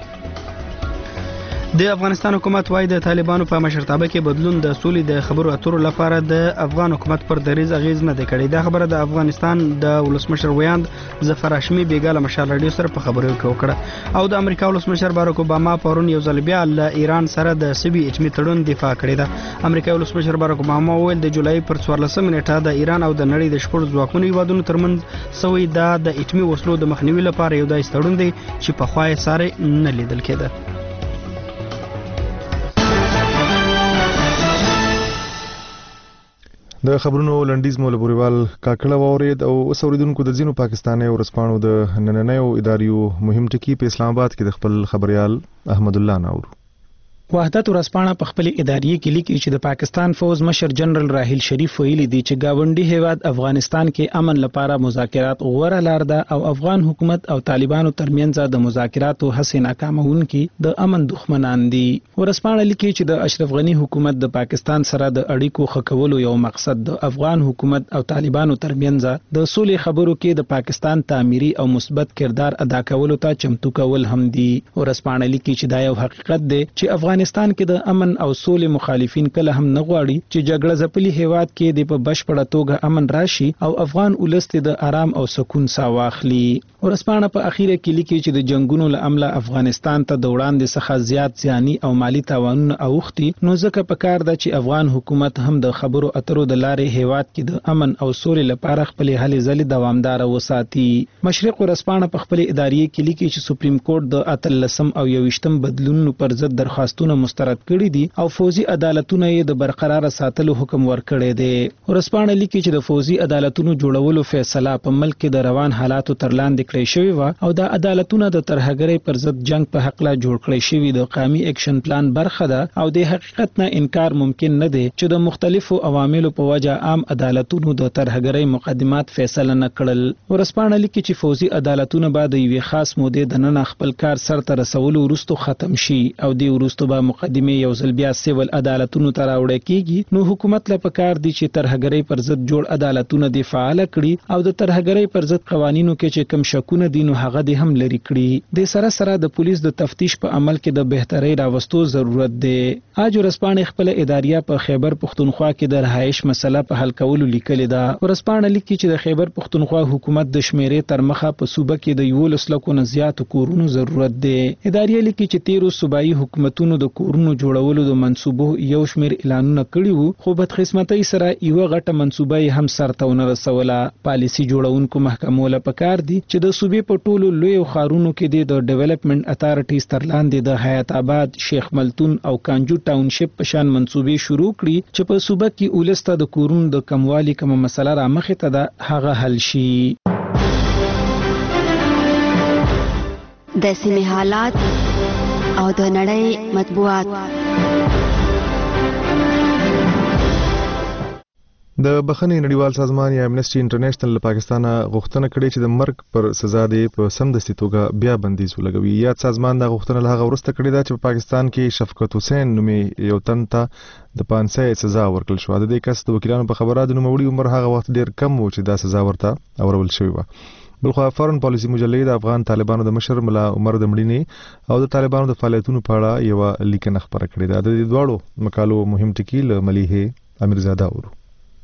د افغانستان حکومت وایي د طالبانو په مشرتابه کې بدلون د سولې د خبرو اترو لپاره د افغان حکومت پر دریځ اغیز نه دی کړی. دا خبره د افغانستان د ولسمشر ویاند ظفر هاشمي بیګا له مشال رادیو سره په خبرو کې وکړه. او د امریکا ولسمشر باراک اوباما پرون یو ځل بیا له ایران سره د سبي اټمي تړون دفاع کړې ده. امریکا ولسمشر باراک اوباما وویل د جولای پر څوارلسمه نیټه د ایران او د نړۍ د شپږ ځواکونو هیوادونو ترمنځ سوی دا د اټمي وسلو د مخنیوي لپاره یو داسې تړون دی چې پخوا یې ساري نه لیدل کېده. د خبرونو لنډیز مو له بوریوال کاکړه واورید او اوسوریدونکو د ځینو پاکستاني ورسپانو د نننیو اداریو مهم ټکی په اسلام آباد کې د خپل خبريال احمد الله ناور. وحدت ورسپانه په خپل ادارې کې لیکي چې د پاکستان فوز مشر جنرال راحیل شریف ویلي دی چې گاونډي هیواد افغانستان کې امن لپاره مذاکرات غوړه لار ده او افغان حکومت او طالبانو ترمنځ د مذاکراتو هڅې ناکامونکي د امن دښمنان دي. ورسپانه لیکي چې د اشرف غنی حکومت د پاکستان سره د اړیکو خکولو یو مقصد د افغان حکومت او طالبانو ترمنځ د سولې خبرو کې د پاکستان تعمیري او مثبت کردار ادا کولو ته چمتو کول هم دي. ورسپانه لیکي چې دا یو حقیقت دی چې افغان افغانستان کې د امن او سولې مخالفین کله هم نه غواړي چې جګړه ځپلي هیواد کې د په بشپړه توګه امن راشي او افغان ولس د آرام او سکون ساه واخلي. ورسپانه په اخیره کې لیکي چې د جنگونو له امله افغانستان ته د وړاندې څخه زیات ځاني او مالی تاوانونه اوختي نو ځکه پکار ده چې افغان حکومت هم د خبرو اترو د لارې هیواد کې د امن او سولې لپاره خپل هلې ځلې دوامدار وساتي. مشرق ورسپانه په خپل ادارې کې لیکي چې سپریم کورټ د اتلسم او یوویشتم بدلونونو پر ضد درخواستونه مسترد کړي دي او فوزي عدالتونه یې د برقرار ساتلو حکم ورکړی دی. ورسپانه لیکي چې د فوزي عدالتونو جوړولو فیصله په ملک کې د روان حالاتو تر لاندې کړی شوی و او د عدالتونو د ترهګرۍ پر ضد جنگ په حق لا جوړ کړی شوی د قومي اکشن پلان برخه ده او د حقیقت نه انکار ممکن نه دی چې د مختلفو عواملو په وجه عام عدالتونو د ترهګرۍ مقدمات فیصله نه کړل. ورسپانه لیکي چې فوزي عدالتونه بعد یوې خاص مودې د نن خپل کار سرته رسولو وروسته ختم شي او د وروسته به دغه مقدمه یو ځل بیا سیول عدالتونو ته راوړل کیږي نو حکومت له پکار دي چې ترهګرۍ پر ضد جوړ عدالتونه د فعال کړي او د ترهګرۍ پر ضد قوانینو کې چې کم شکونه دي نو هغه د هم لري کړي د سره سره د پولیس د تفتیش په عمل کې د بهترۍ راوستو ضرورت دی. اج ورسپانې خپل اداریه په خیبر پختونخوا کې د رهایش مسله په حل کولو لیکلې ده. ورسپانې لیکي چې د خیبر پختونخوا حکومت د شمیرې تر مخه په صوبه کې د یولس لکو نه زیات کورونو ضرورت دی. اداریه لیکي چې تیرو صوبایي حکومتونو د کورونو جوړولو د منصوبو یو شمیر اعلانونه کړي وو خو بدقسمتۍ سره یو غټه منصوبه هم سرته ونه رسوله. پالیسي جوړونکو محکمو له پکار دي چې د صوبې په ټولو لوی خارونو کې د ډیولپمنٹ اتارټیز تر لاندې د حیات آباد، شیخ ملتون او کانجو ټاونشپ په شان منصوبې شروع کړي چې په صوبه کې ولسته د کورونو د کموالي کومه مسله را مخې ته ده هغه حل شي. د سیمې حالات او د نړۍ مطبوعات. د بخښنې نړیوال سازمان یا امنیسټي انټرنیشنل له پاکستانه غوښتنه کړې چې د مرګ پر سزا دی په سمدستي توګه بیا بندیز ولګوي. یاد سازمان دا غوښتنه له هغه وروسته کړې ده چې په پاکستان کې شفقت حسین نومې یو تن ته د پانسۍ سزا ورکړل شوه. د دې کس د وکیلانو په خبره د نوموړي عمر هغه وخت ډیر کم و چې دا سزا ورته اورول شوې وه. بلخوا فارن پالیسي مجلې د افغان طالبانو د مشر ملا عمر د مړینې او د طالبانو د فعالیتونو په اړه یو لیکنه خبره کړې ده. د دې دواړو مقالو مهم ټکي له ملیحه امیرزاده اورو.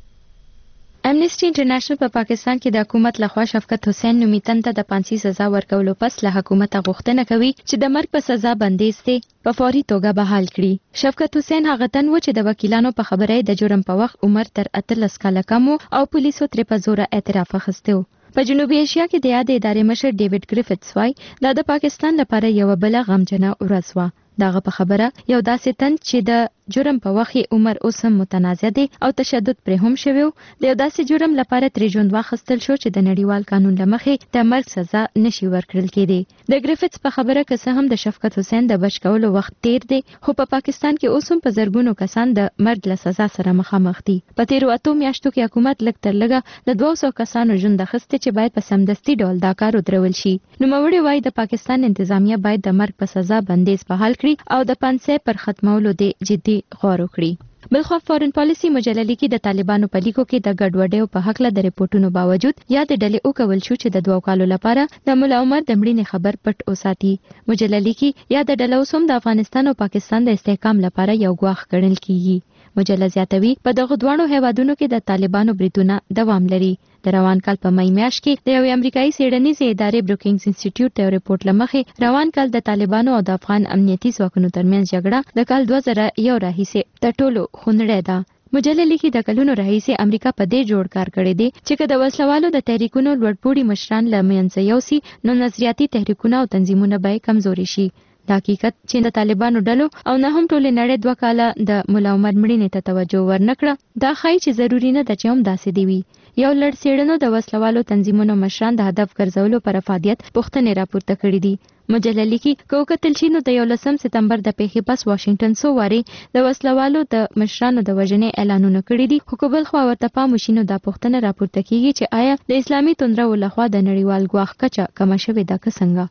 امنیسټي انټرنیشنل په پاکستان کې د حکومت لخوا شفقت حسین نومي تن ته د پانسي سزا ورکولو پس له حکومت غوښتنه کوي چې د مرګ په سزا بندیز ته په فوري توګه بحال کړي. شفقت حسین هغه تن و چې د وکیلانو په خبره د جرم په وخت عمر تر اتلس کاله کم او پولیسو ترې په زوره اعتراف اخیسته. په جنوبي ایشیا کې د یاد ادارې مشر ډیوډ گریفټس وای دا د پاکستان لپاره یو بل غمجنه ورځ و. داغه په خبره یو داسې تن چې د جرم په وخت عمر اوس هم متنازع دی او تشدد پرې هم شوی د یو داسې جرم لپاره ترې ژوند واخیستل شو چې د نړیوال قانون له مخې د مرګ سزا نشي ورکړل کېدی. د گریفټس په خبره که څه هم د شفقت حسین د بچ کولو وخت تیر دی خو په پاکستان کې اوس هم په زرګونو کسان د مرګ له سزا سره مخامخ دي. په تیرو اتو میاشتو کې حکومت لږ تر لږه د دوه سوه کسانو ژوند اخیستی چې باید په سمدستي ډول دا کار ودرول شي. نوموړي وایي د پاکستان انتظامیه باید د مرګ په سزا بندیز بحال کړي او د پانسۍ پر ختمولو د جدي غور وکړي. بلخوا فارن پالیسي مجله لیکي د طالبانو په لیکو کې د ګډوډیو په حق له د ریپورتونو باوجود یا د ډلې وکول شو چې د دوه کالو لپاره د مولا عمر د مړینې خبر پټ وساتي. مجله لیکي یا د ډله اوس هم د افغانستان او پاکستان د استحکام لپاره یو ګواښ ګڼل کیږي. مجله زیاتوي په دغه دوه هیوادونو کې د طالبانو بریدونه دوام لري. د روان کال په مې میاشت کې د یو امریکایي څېړنیزې ادارې بروکینګز انسټیټیوټ د ریپورت لمخې روان کال د طالبانو او د افغان امنیتي ځواکونو ترمنځ جګړه د کال دوه زره یو راهیسې تر ټولو خونړۍ ده. مجله لیکي د کلونو راهیسې امریکا په دې جوړ کار کړی دی چې که د وسلوالو د تحریکونو لوړپوړي مشران له منځه یوسي نو نظریاتي تحریکونه او تنظیمونه به کمزوري شي. د حقیقت چې د طالبانو ډلو او نه هم ټولې نړۍ دوه کاله د مولا عمر مړینې ته توجه ورنکړه دا ښایي چې ضروري نه ده چې هم داسې دی وي. یو لړ څېړنو د وسلوالو تنظیمونو مشران د هدف ګرځولو پر افادیت پوښتنې راپورته کړې دي. مجله لیکي که وکتل شي نو د یولسم سپتمبر د پیښې پس واشنګټن څو وارې د وسلوالو د مشرانو د وژنې اعلانونه کړي دي خو که بل خوا ورته پام وشي نو دا پوښتنه راپورته کیږي چې آیا د اسلامي توندرو لخوا د نړیوال ګواښ کچه کمه شوې ده که څنګه.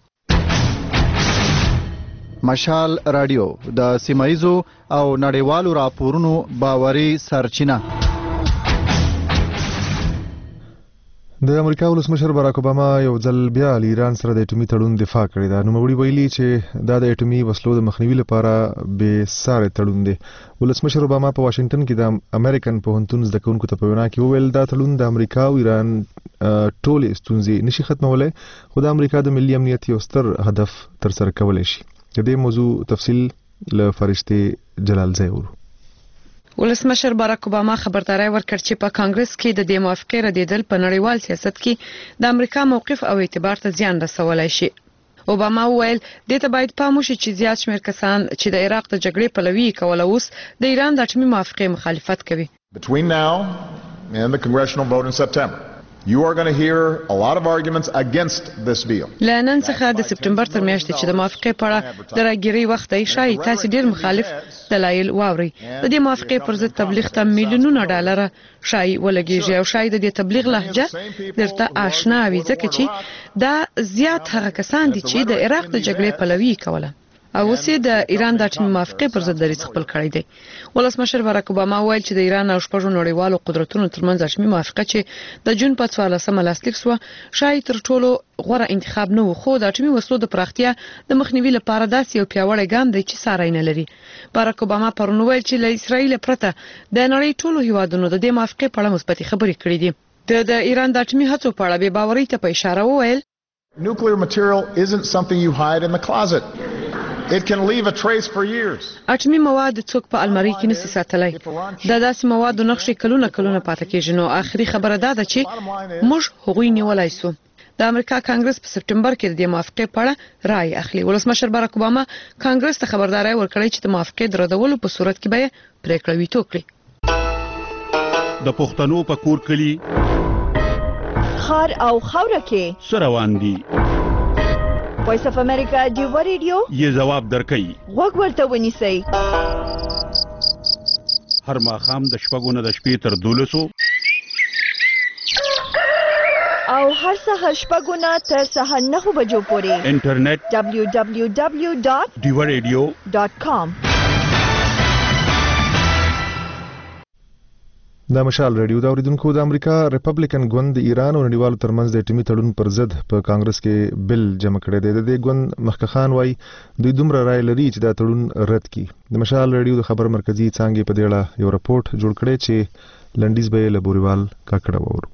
مشال رادیو د سیمایزو او نړیوالو راپورونو باوري سرچینه. د امریکا ولسمشر باراک اوباما یو ځل بیا له ایران سره د اټومي تړون دفاع کړې ده. نوموړي ویلي چې دا د اټومي وسلو د مخنیوي لپاره بې ساري تړون دی. ولسمشر اوباما په واشنګټن کې د امریکن پوهنتون زده کوونکو ته په وینا کې وویل دا تړون د امریکا او ایران ټولې ستونزې نشي ختمولی خو د امریکا د ملي امنیت یو ستر هدف ترسره کولی شي. د دې موضوع تفصیل له فرشتې جلال ځای ورو. ولسمشر باراک اوباما خبرداري ورکړ چې په کانګرس کې د دې موافقې ردیدل په نړیوال سیاست کې د امریکا موقف او اعتبار ته زیان رسولای شي. اوباما وویل دې ته باید پام وشي چې زیات شمېر کسان چې د عراق د جګړې پلوي کوله اوس د ایران د اټومي موافقې مخالفت کوي. Between now and the congressional vote in September you are going to hear a lot of arguments against this deal. لنن څخه د سپټمبر تر میاشتې چې د موافقې په اړه د راګيري وخت دی شای تاسو ډیر مخالف دلایل واوري. د دې موافقې پر ضد تبلیغ ته میلیونونه ډالر شای ولګیږي او شای د دې تبلیغ لهجه درته آشنا وي ځکه چې دا زیات هغه کسان دي چې د عراق د جګړې پلوي کوله. او اوس د ایران د اټومي موافقې پر ضد دریځ خپل کړی دی. ولسمشر باراک اوباما وویل چې د ایران او شپږو نړیوالو قدرتونو ترمنځ اټومي موافقه چې د جون په څوارلسمه لاسلیک شوه شاید تر ټولو غوره انتخاب نه و، خو د اټومي وسلو د پراختیا د مخنیوي لپاره داسې یو پیاوړی ګام دی چې ساری نه لري. باراک اوباما پرون وویل چې له اسرائیل پرته د نړۍ ټولو هیوادونو د دې موافقې په اړه مثبتې خبرې کړې دي. د ایران د اټومي هڅو په اړه بې باورۍ ته په اشاره وویل Nuclear material isn't something you hide in the closet. It can leave a trace for years. اټومي مواد څوک په المارۍ کې نشي ساتلی. دا داسې مواد نقشې کلونه کلونه پاتې کېږي. نو آخري خبره دا ده چې موږ هغوی نیولای سو. د امریکا کانګرس په سپټمبر کې د موافقې په اړه رائے اخلي. ولسمشر باراک اوباما کانګرس ته خبرداري ورکړې چې د موافقې د ردولو په صورت کې به پریکړه ویټو کړي. د پښتنو په کور کلی خار او خوره کې سروان دي. وایس اف امریکا دیو ریډیو یې جواب درکړي. وګ ورته ونیسئ. هر ماښام د شپږو نه د شپې تر دولسو او هر سهار شپږو نه تر سهار نهو بجو پورې انټرنیټ دبلیو دبلیو دبلیو ډاټ دیو ریډیو ډاټ کام. د مشال ریډیو دا اوریدونکو د امریکا ریپبلیکن ګوند د ایران او نړیوالو ترمنځ د اټومي تړون پر ضد په کانګرس کې بل جمع کړی دی. د دې ګوند مخکخان وای دوی دومره رائے لري چې دا تړون رد کړي. د مشال ریډیو د خبر مرکزی څانګې په دې اړه یو راپورټ جوړ کړی چې لنډیز به له بوریوال کاکړه وورو.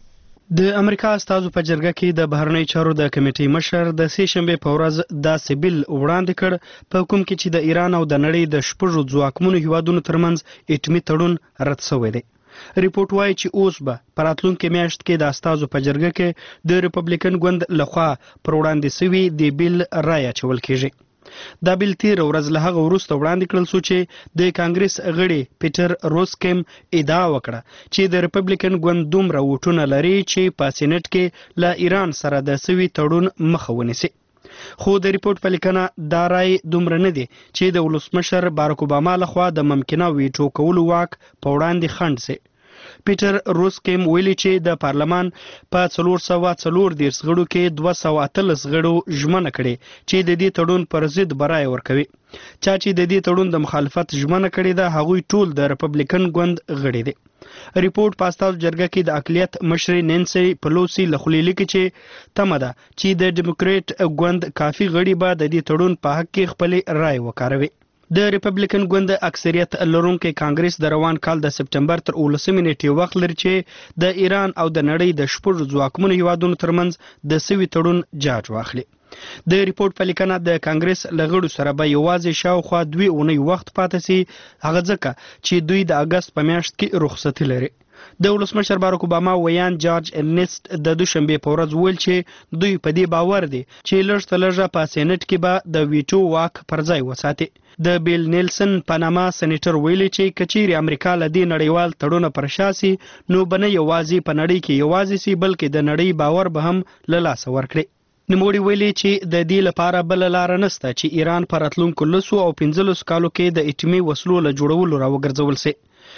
د امریکا استازو په جرګه کې د بهرنی چارو د کمیټې مشر د سې شنبه په ورځ داسې بل وړاندې کړ په کوم کې چې د ایران او د نړۍ د شپږو ځواکمنو هیوادونو ترمنځ اټومي تړون رد شوی دی. ریپورت وایي چې اوس به په راتلونکي میاشت کې د استازو په جرګه کې د ریپبلیکن ګوند لخوا پر وړاندې شوي د بیل رایه اچول کیږي. دا بیل تیر ورځ له هغه وروسته وړاندې کړل شو چې د کانګرس غړي پیټر روسکم ادعا وکړه چې د ریپبلیکن ګوند دومره ووټونه لري چې په سېنات کې له ایران سره د سوي تړون مخه ونیسي. خو د ریپورت په لیکنه دا رائے دومره نه دی چې د ولسمشر باراک اوباما لخوا د ممکنه ویټو کولو واک په وړاندې خنډ سي. پیټر روسکم ویلي چې د پارلمان په څلور سوه څلور دیرش غړو کې دوه سوه اتلس غړو ژمنه کړې چې د دې تړون پر ضد برای ورکوي. چا چې د دې تړون د مخالفت ژمنه کړې ده هغوی ټول د ریپبلیکن ګوند غړي دي. ریپورت په استازو جرګه کې د اقلیت مشرې نینسي پلوسی له خولې لیکي چې تمه ده چې د ډیموکریټ ګوند کافي غړي به د دې تړون په حق کې خپل رائے وکاروي. د ریپبلیکن ګوند اکثریت لرونکي کانګرس د روان کال د سپټمبر تر اولسمې نیټې وخت لري چې د ایران او د نړۍ د شپږو ځواکمنو هیوادونو ترمنځ د سوي تړون جاج واخلي. د ریپورت په لیکنه د کانګرس لغړو سره به یوازې شاوخوا دوی اونۍ وخت پاتې سي هغه ځکه چې دوی د اگست په میاشت کې رخصتي لري. د ولسمشر باراک اوباما ویان جارج ارنست د دوشنبه په ورځ ویل چې دوی په دې باور دي چې لږ تر لږه په سېنات کې به د ویټو واک پر ځای وساتي. د بیل نیلسن پاناما سېنیټر ویلي چې کچېرې امریکا له دې نړیوال تړون پر شاسي نو بنه یوازې په نړۍ کې یوازې سي بلکې د نړۍ باور به هم له لاسه ورکړي. نوموړي ویلي چې د دې لپاره بل لار نشته چې ایران پر راتلونکو لسو او پنځلسو کالو کې د اټومي وسلو له جوړولو راوګرځول سي.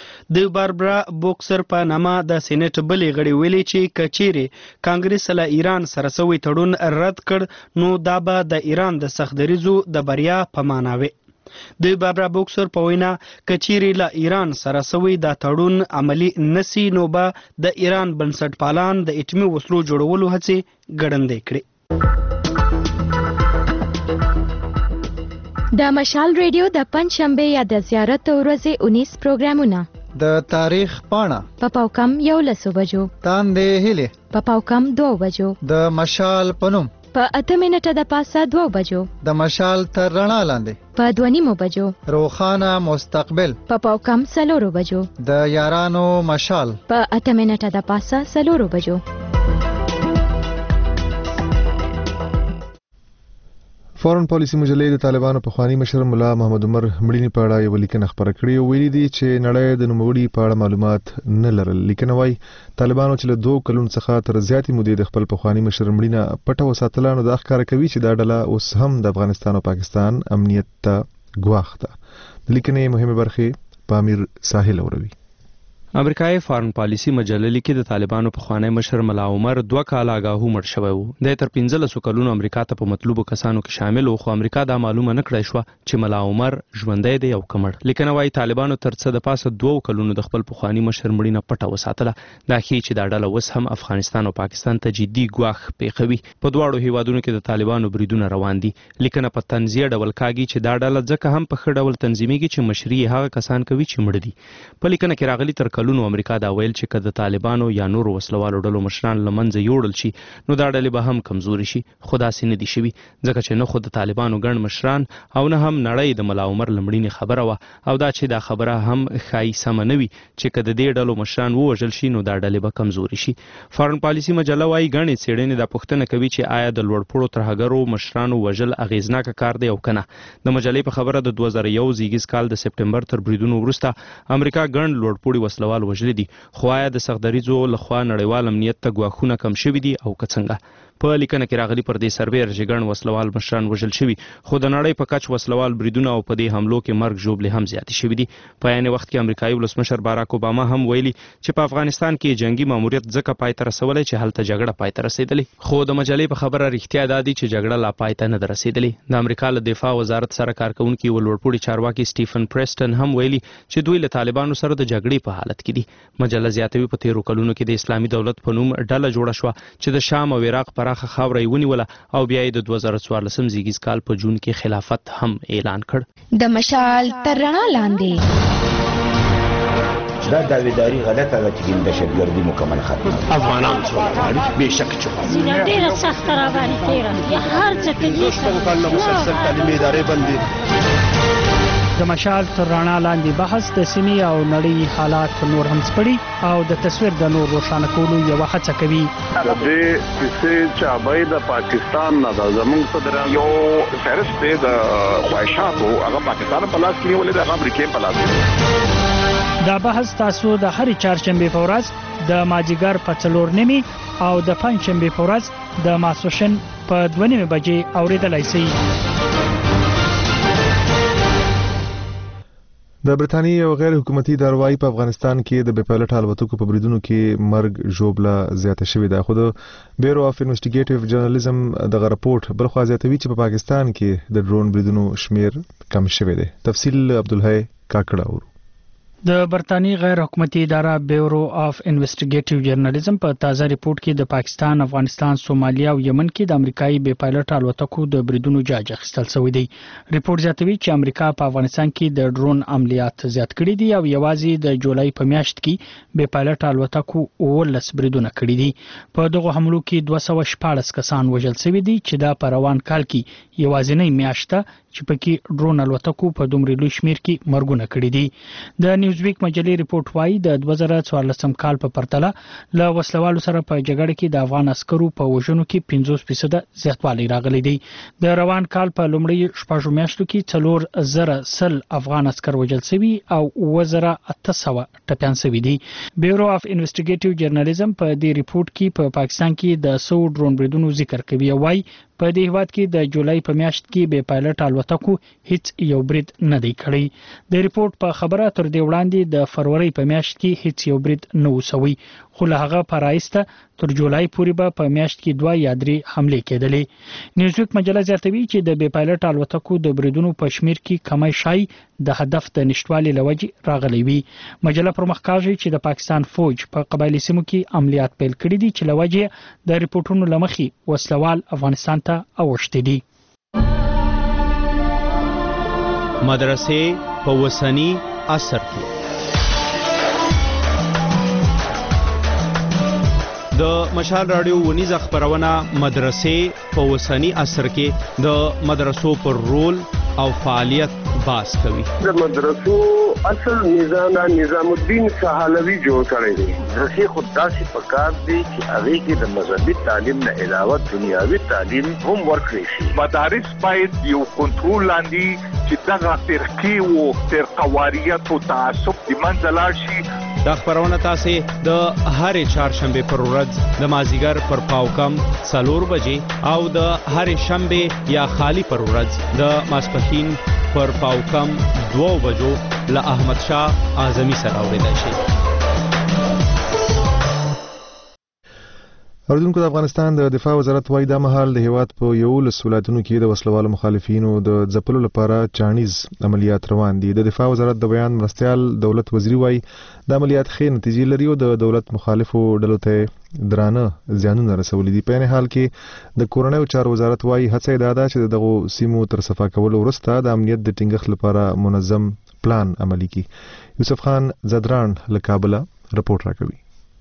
د باربرا بوکسر په نامه د سېنات بلې غړي ویلي چې کچېرې کانګرس له ایران سره سوي تړون رد کړ نو دا به د ایران د سختدریزو د بریا په معنا وي. د باربرا بوکسر په وینا کچېرې له ایران سره سوي دا تړون عملی نسی نو به د ایران بنسټپالان د اټومي وسلو جوړولو هڅې ګړندې کړي. د مشال ریډیو د پنځشنبه یا د زیارت ورځې انیس پروګرامونه د تاریخ پاڼه په پاوکم یو لسو بجو تاندې هیله په پاوکم دوه بجو د مشال پنوم په اته منټه د پاسه دوه بجو د مشال تر رڼا لاندې په دوه نیمو بجو روخانه مستقبل په پاوکم سلورو بجو د یارانو مشال په اته منټه د پاسه سلورو بجو. فورن پالیسی مجلې د طالبانو په خواني مشر مولا محمد عمر مړینې په اړه یو لیکنه خبره کړې او ویلي دي چې نړۍ د نوموړي په اړه معلومات نه لرل. لیکنه وايي طالبانو چې له دوه کلونو څخه تر زیاتې مودې د خپل په خواني مشر مړینه پټه وساتله نو دا ښکاره کوي چې دا ډله اوس هم د افغانستان او پاکستان امنیت ته ګواښ ده. د لیکنې مهمه برخه پامیر ساحل اوروي. امریکایي فارن پالیسي مجله لیکي د طالبانو پخوانی مشر ملا عمر دوه کاله آګاهو مړ شوی و. د تر پنځلسو کلونو امریکا ته په مطلوبو کسانو کې شامل و، خو امریکا دا معلومه نه کړی شوه چې ملا عمر ژوندی دی او که مړ. لیکنه وایي طالبانو تر څه د پاسه دوو کلونو د خپل پخواني مشر مړینه پټه وساتله. دا ښیي چې دا ډله اوس هم افغانستان او پاکستان ته جدي ګواښ پیښوي. په دواړو هیوادونو کې د طالبانو بریدونه روان دي. لیکنه په طنزیه ډول کاږي چې دا ډله ځکه هم په ښه ډول تنظیمیږي چې مشري هغه کسان کوي چې مړه دي. په لیکنه کې راغلي تر کلونو امریکا دا ویل چې که د طالبانو یا نورو وسلوالو ډلو مشران له منځه یوړل شي نو دا ډلې به هم کمزوري شي، خو داسې نه دي شوي، ځکه چې نه خو د طالبانو ګڼ مشران او نه هم نړۍ د ملا عمر له مړینې خبره وه، او دا چې دا خبره هم ښایي سمه نه وي چې که د دې ډلو مشران ووژل شي نو دا ډلې به کمزوري شي. فارن پالیسي مجله وایي ګڼې څېړنې دا پوښتنه کوي چې آیا د لوړپوړو ترهګرو مشرانو وژل اغېزناکه کار دی او که نه. د مجلې په خبره د دوه زره یو زیږیز کال د سپټمبر تر بریدونو وروسته امریکا ګڼ لوړپوړي وسلوال وژلي دي، خو آیا د سختدریځو لخوا نړیوال امنیت ته ګواښونه کم شوي دي او که څنګه؟ په لیکنه کې راغلي پر دې سربېره چې ګڼ وسلوال مشران وژل شوي، خو د نړۍ په کچ وسلوال بریدونه او په دې حملو کې مرګ ژوبلې هم زیاتې شوي دي. په عین وخت کې امریکایي ولسمشر باراک اوباما هم ویلي چې په افغانستان کې جنگي ماموریت ځکه پای ته رسولی چې هلته جګړه پای ته رسېدلې، خو د مجلې په خبره رښتیا دا دی چې جګړه لا پای ته نه ده رسېدلې. د امریکا له دفاع وزارت سره کارکوونکي یو لوړپوړي چارواکي سټیفن پریسټن هم ویلي چې دوی له طالبانو سره د جګړې په حالت کې دي. مجله زیاتوي په تیرو کلونو کې د اسلامي دولت په نوم ډله جوړه شوه چې د شام او عراق پراخه خاوره یې ونیوله او بیا یې د دوه زره څوارلسم زیږیز کال په جون کې خلافت هم اعلان کړ. د مشال تر رڼا لاندې دا داویداری غلطه ده چې دهشتګردي مکمل ختمه. افغانان سوله غواړي، بېشکه چې غواړي. ډېره سخته راباندې تېره یا هر څه کوي. شپږو کالونو مسلسل تعلیمي ادارې بندې. د مشال تر رڼا لاندې بحث د سیمې او نړۍ حالات نور هم سپړي او د تصویر د نور روښانه کولو یوه هڅه کوي. د دې کیسې چابۍ د پاکستان نه ده، زموږ صدر یو فهرست دی د خواهشاتو، هغه پاکستان په لاس کې نیولې ده، هغه امریکې په لاس کې. دا بحث تاسو د هرې چهارشنبې په ورځ د مازدیګر په څلور نیمې او د پنجشنبې په ورځ د ماسپښین په دوه نیمې بجې اورېدلی شئ. د برتانیې یو غیر حکومتي ادارو وايي په افغانستان کې د بې پایلټ الوتکو په بریدونو کې مرګ ژوبله زیاته شوې ده، خو د بیورو اف انویسټیګیټیو جرنالیزم دغه راپورټ بلخوا زیاتوي چې په پاکستان کې د ډرون بریدونو شمیر کم شوی دی. تفصیل عبدالحی کاکړه اورو. د برتانیې غیر حکومتي اداره بیورو اف انویسټیګیټیو جرنالیزم په تازه ریپورت کې د پاکستان، افغانستان، سومالیا او یمن کې د امریکایي بې پایلټ الوتکو د بریدونو جاج اخیستل شوی دی. ریپورت زیاتوي چې امریکا په افغانستان کې د ډرون عملیات زیات کړي دي او یوازې د جولای په میاشت کې بې پایلټ الوتکو اوولس بریدونه کړي دي. په دغه حملو کې دوه سوه شپاړس کسان وژل شوي دي چې دا په روان کال کې یوازینۍ میاشت ده چې پکې ډرون الوتکو په دومره لوی شمیر کې مرګونه کړي دي. د نیوزویک مجلې ریپورت وايي د دوه زره څوارلسم کال په پرتله له وسلوالو سره په جګړه کې د افغان عسکرو په وژنو کې پنځوس فیصده زیاتوالی راغلی دی. د روان کال په لومړۍ شپږو میاشتو کې څلور زره سل افغان عسکر وژل شوي او اووه زره اته سوه ټپیان شوي دي. بیورو اف انویسټیګیټیو جرنالیزم په دې ریپورت کې په پاکستان کې د سو ډرون بریدونو ذکر کوي او وايي په دې هیواد کې د جولای په میاشت کې بې پایلټ الوتکو هیڅ یو برید نه دی کړی. د ریپورت په خبره تر دې وړاندې د فروری په میاشت کې هیڅ یو برید نه و شوی، خو له هغه په رایسته تر جولای پورې به په میاشت کې دوه یا درې حملې کېدلې. نیوزویک مجله زیاتوي چې د بې پایلټ الوتکو د بریدونو په شمیر کې کمی شای د هدف د نشټوالي له وجې راغلی وي. مجله پرمخ کاږي چې د پاکستان فوج په قبایلي سیمو کې عملیات پیل کړي دي چې له وجې د ریپورټونو له مخې وسلوال افغانستان ته اوښتي دي. مدرسې په وسنی عصر کې د مشال رادیو ونیزه خبرونه مدرسې په وسنی عصر کې د مدرسو پر رول او فعالیت باس کوي. د مدرسو اصل نظام نظام الدین سهالوی جوړ کړی دی. مدرسې خود داسې پکار دی چې هغې کې د مذهبي تعلیم نه علاوه دنیاوي تعلیم هم ورکړی شي. مدارس باید یو کنټرول لاندې چې دغه فرقې او فرقواریت او تعصب د منځه لاړ شي. دا خبرونه تاسو د هرې چهارشنبه پر ورځ د مازیګر پر پاوکم څلور بجې او د هرې شنبه یا خالی پر ورځ د ماسپښین پر پاوکم دوه بجو له احمد شاه اعظمي سره اورېدای شي. اوریدونکو د افغانستان د دفاع وزارت وايي د مهال د هیواد په یولس ولایتونو کې د وسلوالو مخالفینو د ځپلو لپاره چانیز عملیات روان دي. د دفاع وزارت د بیان مرستیال دولت وزیر وايي د عملیات ښې نتیجې لري او د دولت مخالفو ډلو ته درانه زیانونه رسولي دي. په عین حال کې د کورنیو چارو وزارت وايي هڅه دا ده چې دغه سیمو تر صفا کولو وروسته د امنیت د ټینګښت لپاره منظم پلان عملي کړي. یوسف خان زدران له کابل رپورټ راکوي.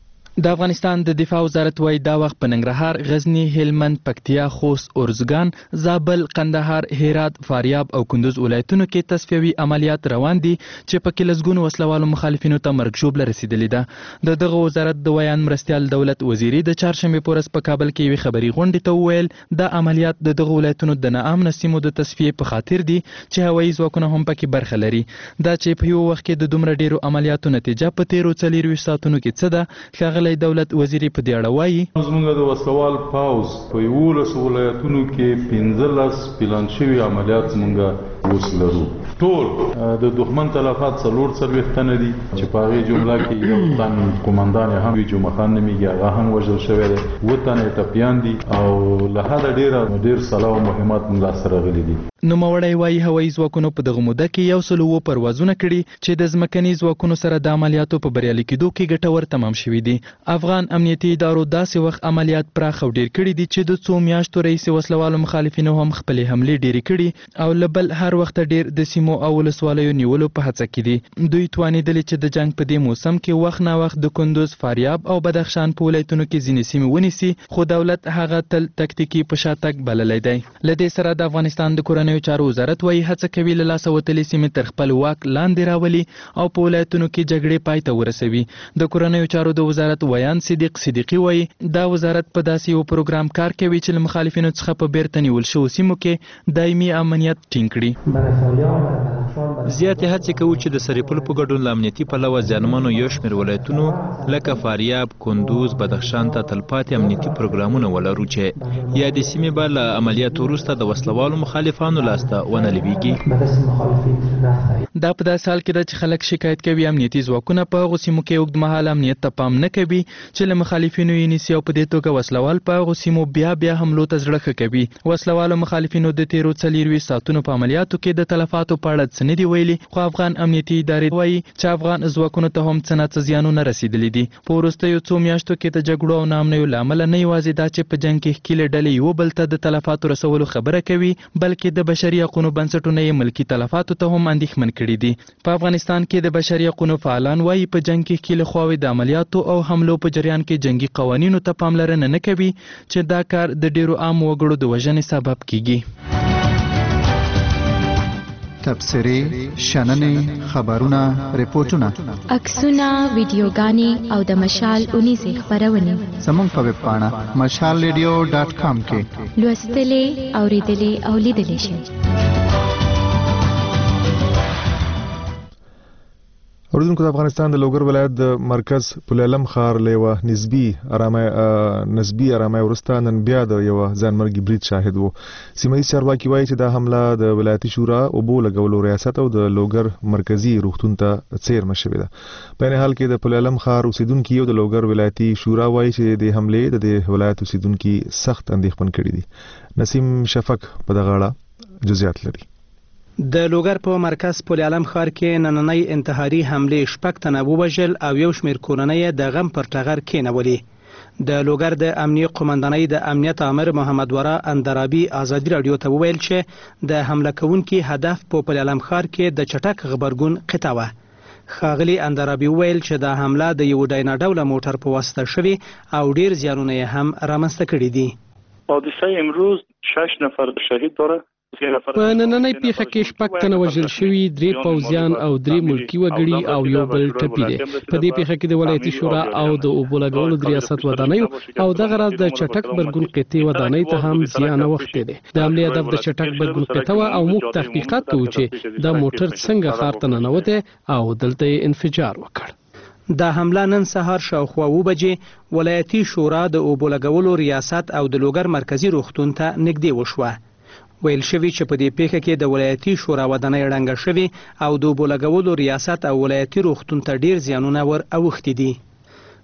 د افغانستان د دفاع وزارت وايي دا وخت په ننګرهار، غزنی، هلمند، پکتیا، خوست، ارزګان، زابل، قندهار، هرات، فاریاب او کندوز ولایتونو کې تصفیوي عملیات روان دي چې په کې لسګونو وسلوالو مخالفینو ته مرګ ژوبله رسیدلې ده. د دغه وزارت د بیان مرستیال دولت وزیري د چهارشنبې په ورځ په کابل کې یوې خبري غونډې ته وویل دا عملیات د دغه ولایتونو د ناامنه سیمو د تصفیې په خاطر دي چې هوایي ځواکونه هم پکې برخه لري. دا چې په یو وخت کې د دومره ډیرو عملیاتو نتیجه په تیرو څلورویشت ساعتونو کې څه ده؟ دولت وزیری په دې اړه وایي زموږ د وسلوال پاوز په یولس ولایتونو کې پنځلس پلان شوي عملیات زموږ اوس لرو. ټول د دښمن تلفات څلور څلوېښت تنه دي چې په هغې جمله کې یو تن قومندان یې هم وي جمعه خان نومیږي هغه هم وژل شوی دی. اووه تنه یې ټپیان دي او له حده ډېره ډېر سلا او مهمات موږ لاسته راغلي دي. نوموړی وایي هوایي ځواکونو په دغه موده کې یو سل اووه پروازونه کړي چې د ځمکني ځواکونو سره د عملیاتو په بریالي کېدو کې ګټور تمام شوي دي. افغان امنیتي ادارو داسې وخت عملیات پراخ او ډیر کړي دي چې د څو میاشتو راهیسې وسلوالو مخالفینو هم خپلې حملې ډیرې کړي او له بل هر وخت ډیر د سیمو او ولسوالیو نیولو په هڅه کې دي. دوی توانیدلي چې د جنگ په دې موسم کې وخت نه وخت د کندوز، فاریاب او بدخشان په ولایتونو کې ځینې سیمې ونیسي، خو دولت هغه تل تکتیکي په شاتګ بللی دی. له دې سره د افغانستان د کورنیو چارو وزارت وايي هڅه کوي له لاسه وتلې سیمې تر خپل واک لاندې راولي او په ولایتونو کې جګړې پای ته ورسوي. د کورنیو چارو د وزارت ویان صدیق صدیقي وايي دا وزارت په داسې یو پروګرام کار کوي چې له مخالفینو څخه په بیرته نیول شوو سیمو کې دایمي امنیت ټینګ کړي. زیاتې هڅې کوو چې د سرپل په ګډون له امنیتي پلوه زیانمنو یو شمېر ولایتونو لکه فاریاب، کندوز، بدخشان ته تلپاتې امنیتي پروګرامونه ولرو چې یادې سیمې به له عملیاتو وروسته د وسلوالو مخالفانو لاسته ونه لویږي. دا په داسې حال کې ده چې خلک شکایت کوي امنیتي ځواکونه په هغو سیمو کې اوږدمهاله امنیت ته پام نه کوي چې له مخالفینو یې نیسي او په دې توګه وسلوال په هغو سیمو بیا بیا حملو ته زړه ښه کوي. وسلوالو مخالفینو د تیرو څلورویشت ساعتونو په عملیاتو کې د تلفاتو په اړه څه نه دي ویلي، خو افغان امنیتي ادارې وایي چې افغان ځواکونو ته هم څه نه څه زیانونه رسیدلي دي. په وروستیو څو میاشتو کې د جګړو او ناامنیو له امله نه یوازې دا چې په جنګ کې ښکېلې ډلې یو بل ته د تلفاتو رسولو خبره کوي، بلکې د بشري حقونو بنسټونه یې ملکي تلفاتو ته هم اندېښمن کړي دي. په افغانستان کې د بشري حقونو فعالان وایي په جنګ کې ښکېلې خواوې د عملیاتو او حملو په جریان کې جنگي قوانینو ته پاملرنه نه کوي چې دا کار د ډیرو عام وګړو د وژنې سبب کیږي. تبصرې، شننې، خبرونه، ریپورتونه، عکسونه، ویډیوګانې او د مشال اونیزې خپرونې زموږ په ویب پاڼه مشال ریډیو ډاټ کام کې لوستلې، اوریدلې او لیدلې شئ. اوریدونکو د افغانستان د لوګر ولایت د مرکز پلالم ښار له یوه نسبي ارامۍ نسبي ارامۍ وروسته نن بیا د یوه ځانمرګي برید شاهد وو. سیمهییز چارواکي وایي چې دا حمله د ولایتي شورا اوبو لګولو ریاست او د لوګر مرکزي روغتون ته څیرمه شوې ده. په عین حال کې د پلالم ښار اوسیدونکي او د لوګر ولایتي شورا وایي چې د حملې د دې ولایت اوسیدونکي سخت اندېښمن کړي دي. نسیم شفق په دغه اړه جزئیات لري. د لوګر په مرکز پل علم ښار کې نننۍ انتحاري حملې شپږ تنه ووژل او یو شمېر کورنۍ د غم پر ټغر کېنولې. د لوګر د امنیه قومندانۍ د امنیت امر محمد ورا اندرابي ازادي راډیو ته وویل چې د حمله کوونکي هدف په پل علم ښار کې د چټک غبرګون قطعه وه. ښاغلي اندرابي وویل چې دا حمله د یو ډاینا ډوله موټر په واسطه شوې او ډیر زیانونه یې هم رامنځته کړي دي. حادثه امروز شش نفر شهید داره. په نننۍ پیښه کې شپږ تنه وژل شوي، درې پوځیان او درې ملکي وګړي او یو بل ټپي دي. په دې پیښه کې د ولایتي شورا او د اوبو لګولو د ریاست ودانیو او دغه راز د چټک غبرګون قطعې ودانۍ ته هم زیان اوښتی دی. د حملې هدف د چټک غبرګون قطعه وه او موږ تحقیقات کوو چې دا موټر څنګه ښار ته ننوتی او دلته یې انفجار وکړ. دا حمله نن سهار شاوخوا اوه بجې ولایتي شورا د اوبو لګولو ریاست او د لوګر مرکزي روغتون ته نږدې وشوه. ویل شوي چې په دې پیښه کې د ولایتي شورا ودانۍ ړنګه شوې او د اوبو لګولو ریاست او ولایتي روغتون ته ډیر زیانونه ور اوښتي دي.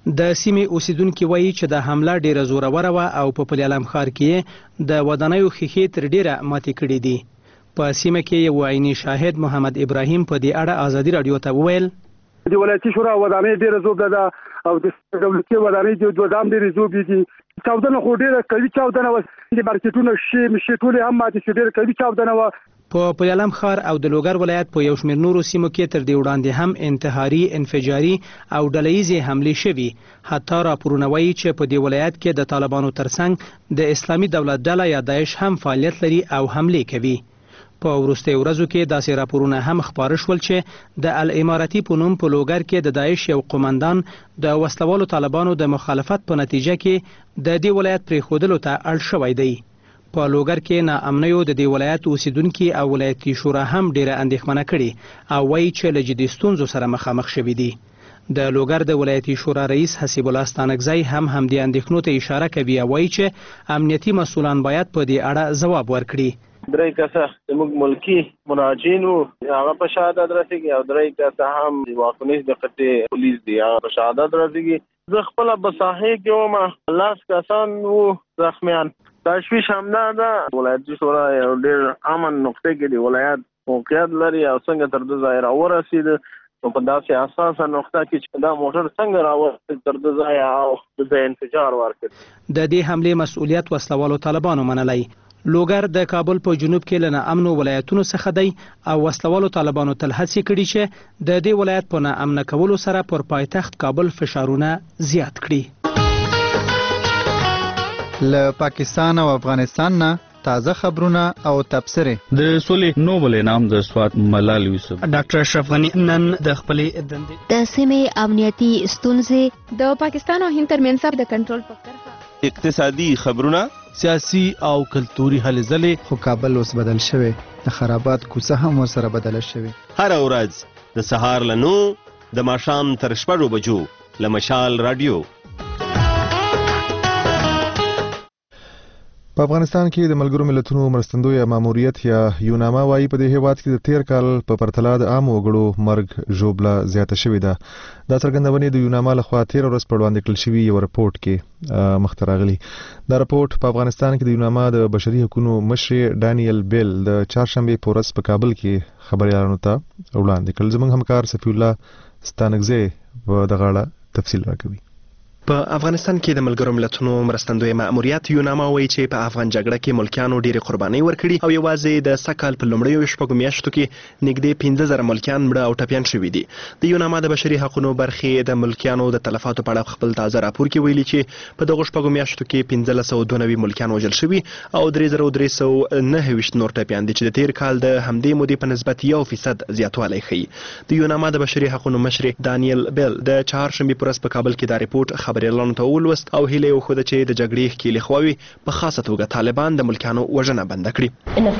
د سیمې اوسیدونکو وایي چې د حمله ډیره زوروره وه او په پل علم ښار کې د ودانیو ښیښې تر ډیره ماتې کړي دي. په سیمه کې یو عیني شاهد محمد ابراهیم په دې اړه ازادي راډیو ته وویل د ولایتي شورا ودانۍ ډیره زوبده ده او د دولتي ودانۍ د دوام ډیره زوبې دي. چاودنه خو ډیره قوي چاودنه وه، د مارکیټونو شي مشي ټولې هم ماتې شوې، ډیره قوي چاودنه وه. په پل علم ښار او د لوګر ولایت په یو شمېر نورو سیمو کې تر دې وړاندې هم انتحاري، انفجاري او ډلهییزې حملې شوي. حتی راپورونه وایي چې په دې ولایت کې د طالبانو ترڅنګ د اسلامي دولت ډله یا داعش هم فعالیت لري او حملې کوي. په وروستیو ورځو کې داسې راپورونه هم خپاره شول چې د الاماراتي په نوم په لوګر کې د داعش یو قومندان د وسلوالو طالبانو د مخالفت په نتیجه کې د دې ولایت پرېښودلو ته اړ شوی دی. په لوګر کې ناامنیو د دې ولایت اوسیدونکي او ولایتي شورا هم ډیره اندېښمنه کړي او وایي چې له جدي ستونزو سره مخامخ شوي دي. د لوګر د ولایتي شورا رئیس حسیب الله ستانکزی هم همدې اندېښنو ته اشاره کوي او وایي چې امنیتي مسؤلان باید په دې اړه ځواب ورکړي. درې کسه زموږ ملکی مراجعین وو، هغه په شهادت رسېږي او درې کسه هم واکمنیز د خطې پولیس دي، هغه په شهادت رسېږي. زه خپله په ساحې کې وم، لاس کسان وو زخمیان. تشویش همدا ده، ولایتي شورا یو ډېر امن نقطې کې دی ولایت موقعیت لري او څنګه تر ده ځایه راورسېد نو په داسې اساسه نقطه کې چې دا موټر څنګه راورسېد تر ده ځایه او د ځای انفجار ورکړ. د دې حملې مسؤلیت وسلوالو طالبانو منلی. لوګر د کابل په جنوب کې له ناامنو ولایتونو څخه دی او وسلوالو طالبانو تل هڅې کړي چې د دې ولایت په ناامنه کولو سره پر پایتخت کابل فشارونه زیات کړي. له پاکستان او افغانستان نه تازه خبرونه او تبصرې. د سولې نوبل انعام د سوات ملال یوسف ډاکټر اشرف غنی نن د خپلې دندې د سیمې امنیتي ستونزې د پاکستان او هند ترمنځ د کنټرول په کرښه، اقتصادي خبرونه، سیاسي او کلتوري هلې ځلې. خو کابل اوس بدل شوی، د خرابات کوڅه هم ورسره بدله شوې. هر ورځ د سهار له نو د ماښام تر شپږو بجو له مشال رادیو. په افغانستان کې د ملګرو ملتونو مرستندوی ماموریت یا یوناما وايي په دې هیواد کې د تیر کال په پرتله د عام وګړو مرګ ژوبله زیاته شوې ده. دا څرګندونې د یوناما لخوا تیر ورځ په وړاندې کړل شوي یو رپورټ کې مخته راغلي. دا رپورټ په افغانستان کې د یوناما د بشري حقوقو مشر ډانیل بیل د چهارشنبه په ورځ په کابل کې خبريالانو ته وړاندې کړل. زموږ همکار صفی الله ستانکزی په دغه اړه تفصیل راکوي. په افغانستان کې د ملګرو ملتونو مرستندوی ماموریت یوناما وایي چې په افغان جګړه کې ملکیانو ډېرې قربانۍ ورکړي او یوازې د سږ کال په لومړیو شپږو میاشتو کې نږدې پنځه زره ملکیان مړه او ټپیان شوي دي. د یوناما د بشري حقوقو برخې د ملکیانو د تلفاتو په اړه خپل تازه راپور کې ویلي چې په دغو شپږو میاشتو کې پنځلس سوه دوه نوي ملکیان وژل شوي او درې زره درې سوه نهه ویشت نور ټپیان دي چې د تیر کال د همدې مودې په نسبت یو فیصد زیاتوالی ښیي. د یوناما د بشري حقوقو مشر ډانیل بیل د چهارشنبې په ورځ په کابل کې دا رپورټ خبريالانو ته ولوست او هیله وښوده چې د جګړې ښکېلې خواوې په خاصه توګه طالبان د ملکیانو وژنه بنده کړي.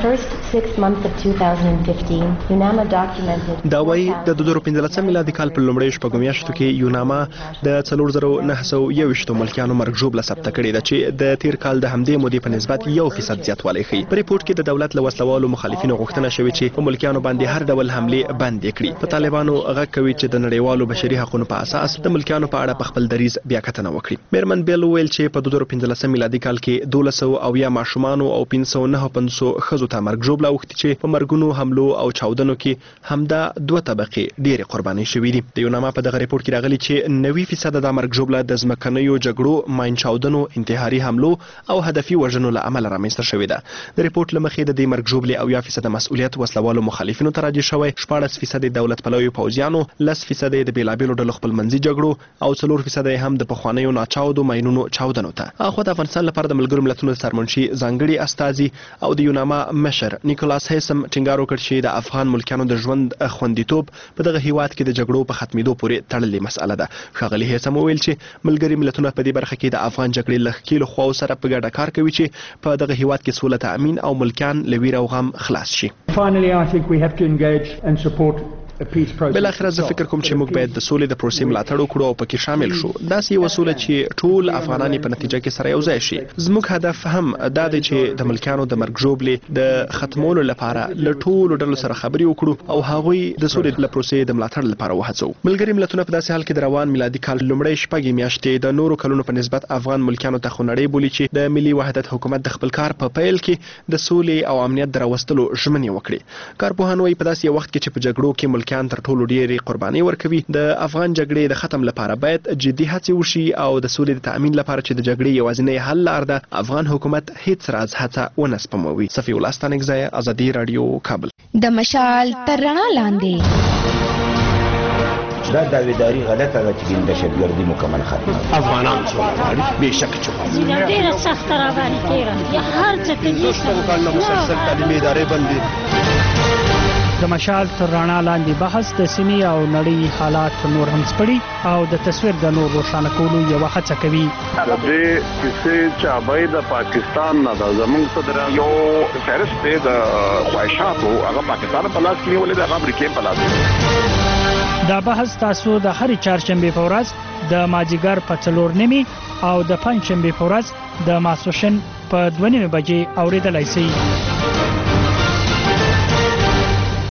دا وایي د دوه زره پنځلسم میلادي کال په لومړیو شپږو میاشتو کې یوناما د څلور زره نهه سوه یوویشتو ملکیانو مرګ ژوبله ثبته کړې ده چې د تیر کال د همدې مودې په نسبت یو فیصد زیاتوالی ښیي. په ریپورټ کې د دولت له وسلوالو مخالفینو غوښتنه شوې چې په ملکیانو باندې هر ډول حملې بندې کړي. په طالبانو غږ کوي چې د نړیوالو بشري حقوقو په اساس د ملکیانو په اړه په خپل دریځ بیا کتنه وکړي. میرمن بیل ویل چې په دوه زره پنځلسم میلادي کال کې دولس سوه اویا ماشومانو او پنځه سوه نهه پنځوس ښځو ته مرګ ژوبله اوښتې چې په مرګونو، حملو او چاودنو کې همدا دوه طبقې ډېرې قربانۍ شوي دي. د یوناما په دغه ریپورټ کې راغلي چې نوي فیصده دا مرګ ژوبله د ځمکنیو جګړو، ماین چاودنو، انتحاري حملو او هدفي وژنو له امله رامنځته شوې ده. د ریپورټ له مخې د دې مرګ ژوبلې اویا فیصده مسؤلیت وسلوالو مخالفینو ته راجع شوی، شپاړس فیصده دولت پلوي پوځیانو، لس فیصده د بېلابېلو ډلو خپلمنځي جګړو او څلور فیصده هم د پخوانیو ناچاودو ماینونو چاودنو ته. اخو د افغانستان لپاره د ملګرو ملتونو سرمنشي ځانګړي استازي او د یوناما مشر نیکولاس هیسم ټینګار وکړ چې د افغان ملکیانو د ژوند خوندیتوب په دغه هیواد کې د جګړو په ختمېدو پورې تړلې مسأله ده. ښاغلي هیسم وویل چې ملګري ملتونه په دې برخه کې د افغان جګړې له ښکېلو خواو سره په ګډه کار کوي چې په دغه هیواد کې سوله تامین او ملکیان له ویر او غم خلاص شي. Finally, I think we have to engage and support بل اخر زه فکر کوم چې موږ باید د سولې د پروسې ملاتړ وکړو او پکې شامل شو. داسې یو سوله چې ټول افغانان په نتیجه کې سره یو ځای شي. زموږ هدف هم دا دی چې د ملکیانو د مرګ ژوبلې د ختمولو لپاره له ټولو ډلو سره خبرې وکړو او هغوی د سولې د پروسې د ملاتړ لپاره وهڅوو. ملګري ملتونه په داسې حال کې د روان میلادي کال لومړۍ شپږ میاشتې د نورو کلونو په نسبت افغان ملکیانو ته خونړۍ بولي چې د ملي وحدت حکومت د خپل کار په پیل کې د سولې او امنیت د راوستلو ژمنې وکړي. کارپوهان وايي په داسې یو وخت کې چې په جګړو کې ملکیان تر ټولو ډېرې قربانۍ ورکوي، د افغان جګړې د ختم لپاره باید جدي هڅې وشي او د سولې د تأمین لپاره چې د جګړې یوازینی حل لار ده، افغان حکومت هیڅ راز هڅه ونه سپموي. صفي الله ستانکزی، ازادي رادیو، کابل. د مشال تر رڼا لاندې دا داویداری غلطه ده چې د دهشتګردي مکمل ختمه افغانان سوله غواړي بېشکه چې ډېره سخته راغلې ډېره یا هر څه کوي شپږ کلونه مسلسل تعلیمي ادارې بندي. د مشال تر رڼا لاندې بحث د سیمې او نړۍ حالات نور هم سپړي او د تصویر د نور روښانه کولو یوه هڅه کوي. د دې کیسې چابۍ د پاکستان نه ده، زموږ صدر یو فهرست دی د خواهشاتو، هغه پاکستان په لاس کې نیولې ده، هغه امریکې په لاس کې. دا بحث تاسو د هرې چهارشنبې په ورځ د مازدیګر په څلور نیمې او د پنجشنبې په ورځ د ماسپښین په دوه نیمې بجې اورېدلی شئ.